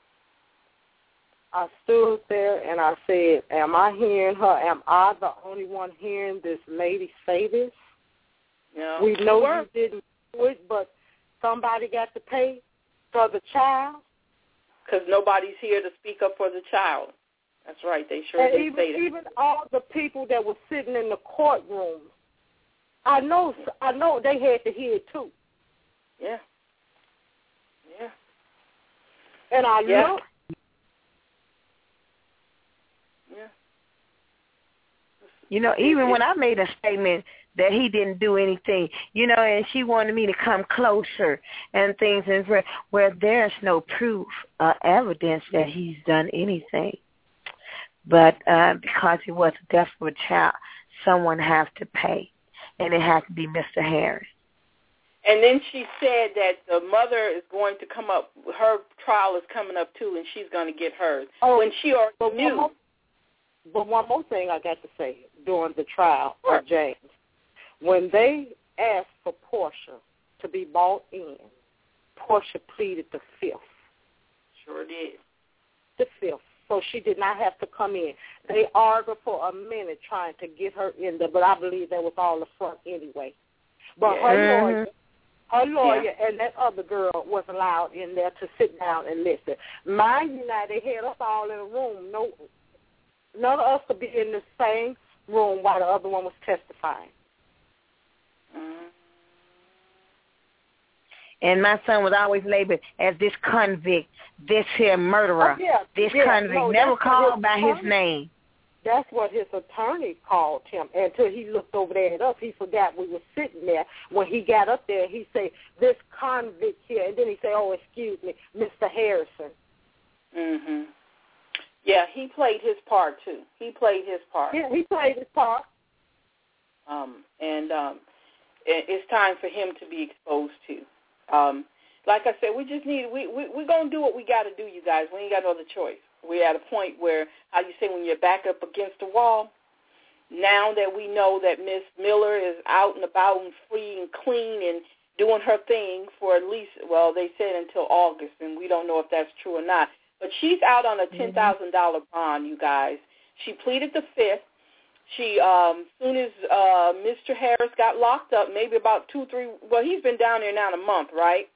Speaker 4: I stood there and I said, am I hearing her? Am I the only one hearing this lady say this?
Speaker 2: No.
Speaker 4: We know you didn't do it, but somebody got to pay for the child.
Speaker 2: Because nobody's here to speak up for the child. That's right. They sure
Speaker 4: and
Speaker 2: did
Speaker 4: even,
Speaker 2: say that.
Speaker 4: even all the people that were sitting in the courtroom, I know, I know they had to hear it too.
Speaker 2: Yeah. Yeah.
Speaker 4: And I
Speaker 2: yeah.
Speaker 4: looked.
Speaker 2: Yeah.
Speaker 3: You know, even when I made a statement that he didn't do anything, you know, and she wanted me to come closer and things, and where, where there's no proof or evidence that he's done anything. But uh, because he was a desperate child, someone has to pay, and it has to be Mister Harris.
Speaker 2: And then she said that the mother is going to come up, her trial is coming up too, and she's going to get hers.
Speaker 4: Oh,
Speaker 2: when she already
Speaker 4: but
Speaker 2: knew.
Speaker 4: One more, but one more thing I got to say during the trial sure. of James. When they asked for Portia to be brought in, Portia pleaded the fifth.
Speaker 2: Sure did.
Speaker 4: The fifth. So she did not have to come in. They argued for a minute trying to get her in there, but I believe that was all the front anyway. But
Speaker 2: yeah.
Speaker 4: her lawyer, her lawyer
Speaker 2: yeah.
Speaker 4: and that other girl was allowed in there to sit down and listen. Mind you now, they had us all in a room. No, none of us could be in the same room while the other one was testifying.
Speaker 3: And my son was always labeled as this convict, this here murderer,
Speaker 4: oh, yeah.
Speaker 3: this
Speaker 4: yeah.
Speaker 3: convict,
Speaker 4: no,
Speaker 3: never called by
Speaker 4: attorney,
Speaker 3: his name.
Speaker 4: That's what his attorney called him. Until he looked over there at us, he forgot we were sitting there. When he got up there, he said, this convict here. And then he said, oh, excuse me, Mister Harrison.
Speaker 2: Mm-hmm. Yeah, he played his part, too. He played his part.
Speaker 4: Yeah, he played his part.
Speaker 2: Um, and um, it's time for him to be exposed to. Um, like I said, we just need, we, we, we're going to do what we got to do, you guys. We ain't got no other choice. We're at a point where, how you say, when you're back up against the wall, now that we know that Miss Miller is out and about and free and clean and doing her thing for at least, well, they said until August, and we don't know if that's true or not. But she's out on a ten thousand dollars bond, you guys. She pleaded the fifth. She, um, soon as uh, Mister Harris got locked up, maybe about two, three, well, he's been down there now a month, right?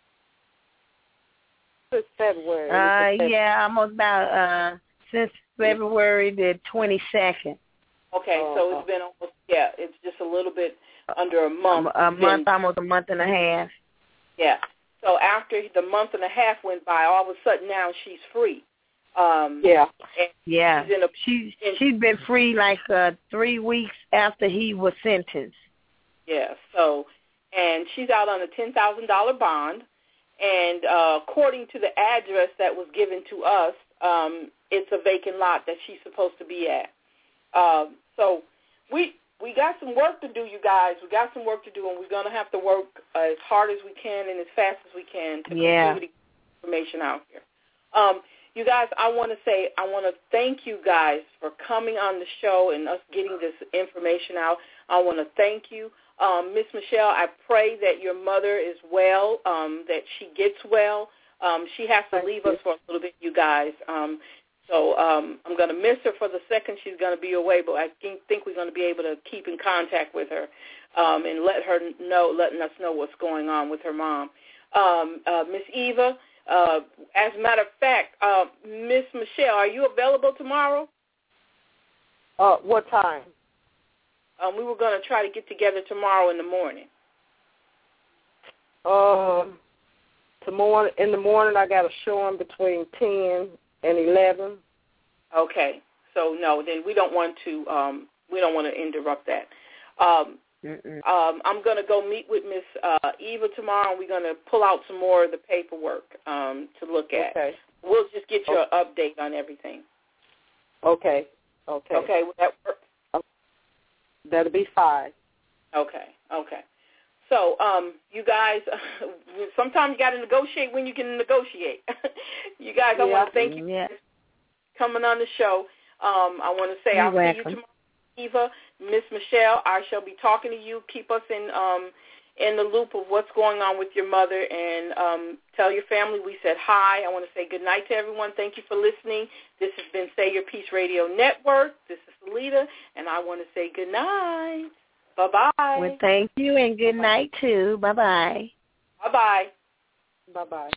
Speaker 4: Since February.
Speaker 3: Uh, yeah, almost about uh, since February the twenty-second.
Speaker 2: Okay, uh, so it's been almost, yeah, it's just a little bit under a month.
Speaker 3: A, a month, been, almost a month and a half.
Speaker 2: Yeah. So after the month and a half went by, all of a sudden now she's free. Um,
Speaker 4: yeah.
Speaker 3: Yeah.
Speaker 2: She's, in a,
Speaker 3: she's, she's been free like uh, three weeks after he was sentenced.
Speaker 2: Yeah. So, and she's out on a ten thousand dollars bond. And uh, according to the address that was given to us, um, it's a vacant lot that she's supposed to be at. Um, so we we got some work to do, you guys. We got some work to do, and we're going to have to work uh, as hard as we can and as fast as we can to
Speaker 3: yeah.
Speaker 2: continue to get information out here. Um, you guys, I want to say, I want to thank you guys for coming on the show and us getting this information out. I want to thank you. Um, Miss Michelle, I pray that your mother is well, um, that she gets well. Um, she has to leave us for a little bit, you guys. Um, so um, I'm going to miss her for the second she's going to be away, but I think, think we're going to be able to keep in contact with her um, and let her know, letting us know what's going on with her mom. Um, uh, Miss Eva, uh, as a matter of fact, uh, Miss Michelle, are you available tomorrow?
Speaker 4: Uh, what time?
Speaker 2: Um, we were going to try to get together tomorrow in the morning.
Speaker 4: Um, tomorrow in the morning, I got a showing between ten and eleven.
Speaker 2: Okay, so no, then we don't want to. Um, we don't want to interrupt that. Um, um, I'm going to go meet with Miss uh, Eva tomorrow, and we're going to pull out some more of the paperwork um, to look at.
Speaker 4: Okay.
Speaker 2: We'll just get you an update on everything.
Speaker 4: Okay. Okay.
Speaker 2: Okay. Will that work?
Speaker 4: That'll be fine.
Speaker 2: Okay, okay. So, um, you guys, sometimes you got to negotiate when you can negotiate. You guys, I
Speaker 4: yeah.
Speaker 2: want to thank you
Speaker 3: yeah.
Speaker 2: for coming on the show. Um, I want to say
Speaker 3: You're
Speaker 2: I'll
Speaker 3: welcome.
Speaker 2: see you tomorrow, Eva. Miss Michelle, I shall be talking to you. Keep us in um, in the loop of what's going on with your mother, and um, tell your family we said hi. I want to say good night to everyone. Thank you for listening. This has been Say Your Peace Radio Network. This is Salita, and I want to say good night. Bye-bye.
Speaker 3: Well, thank you, and good night, too. Bye-bye.
Speaker 2: Bye-bye.
Speaker 4: Bye-bye.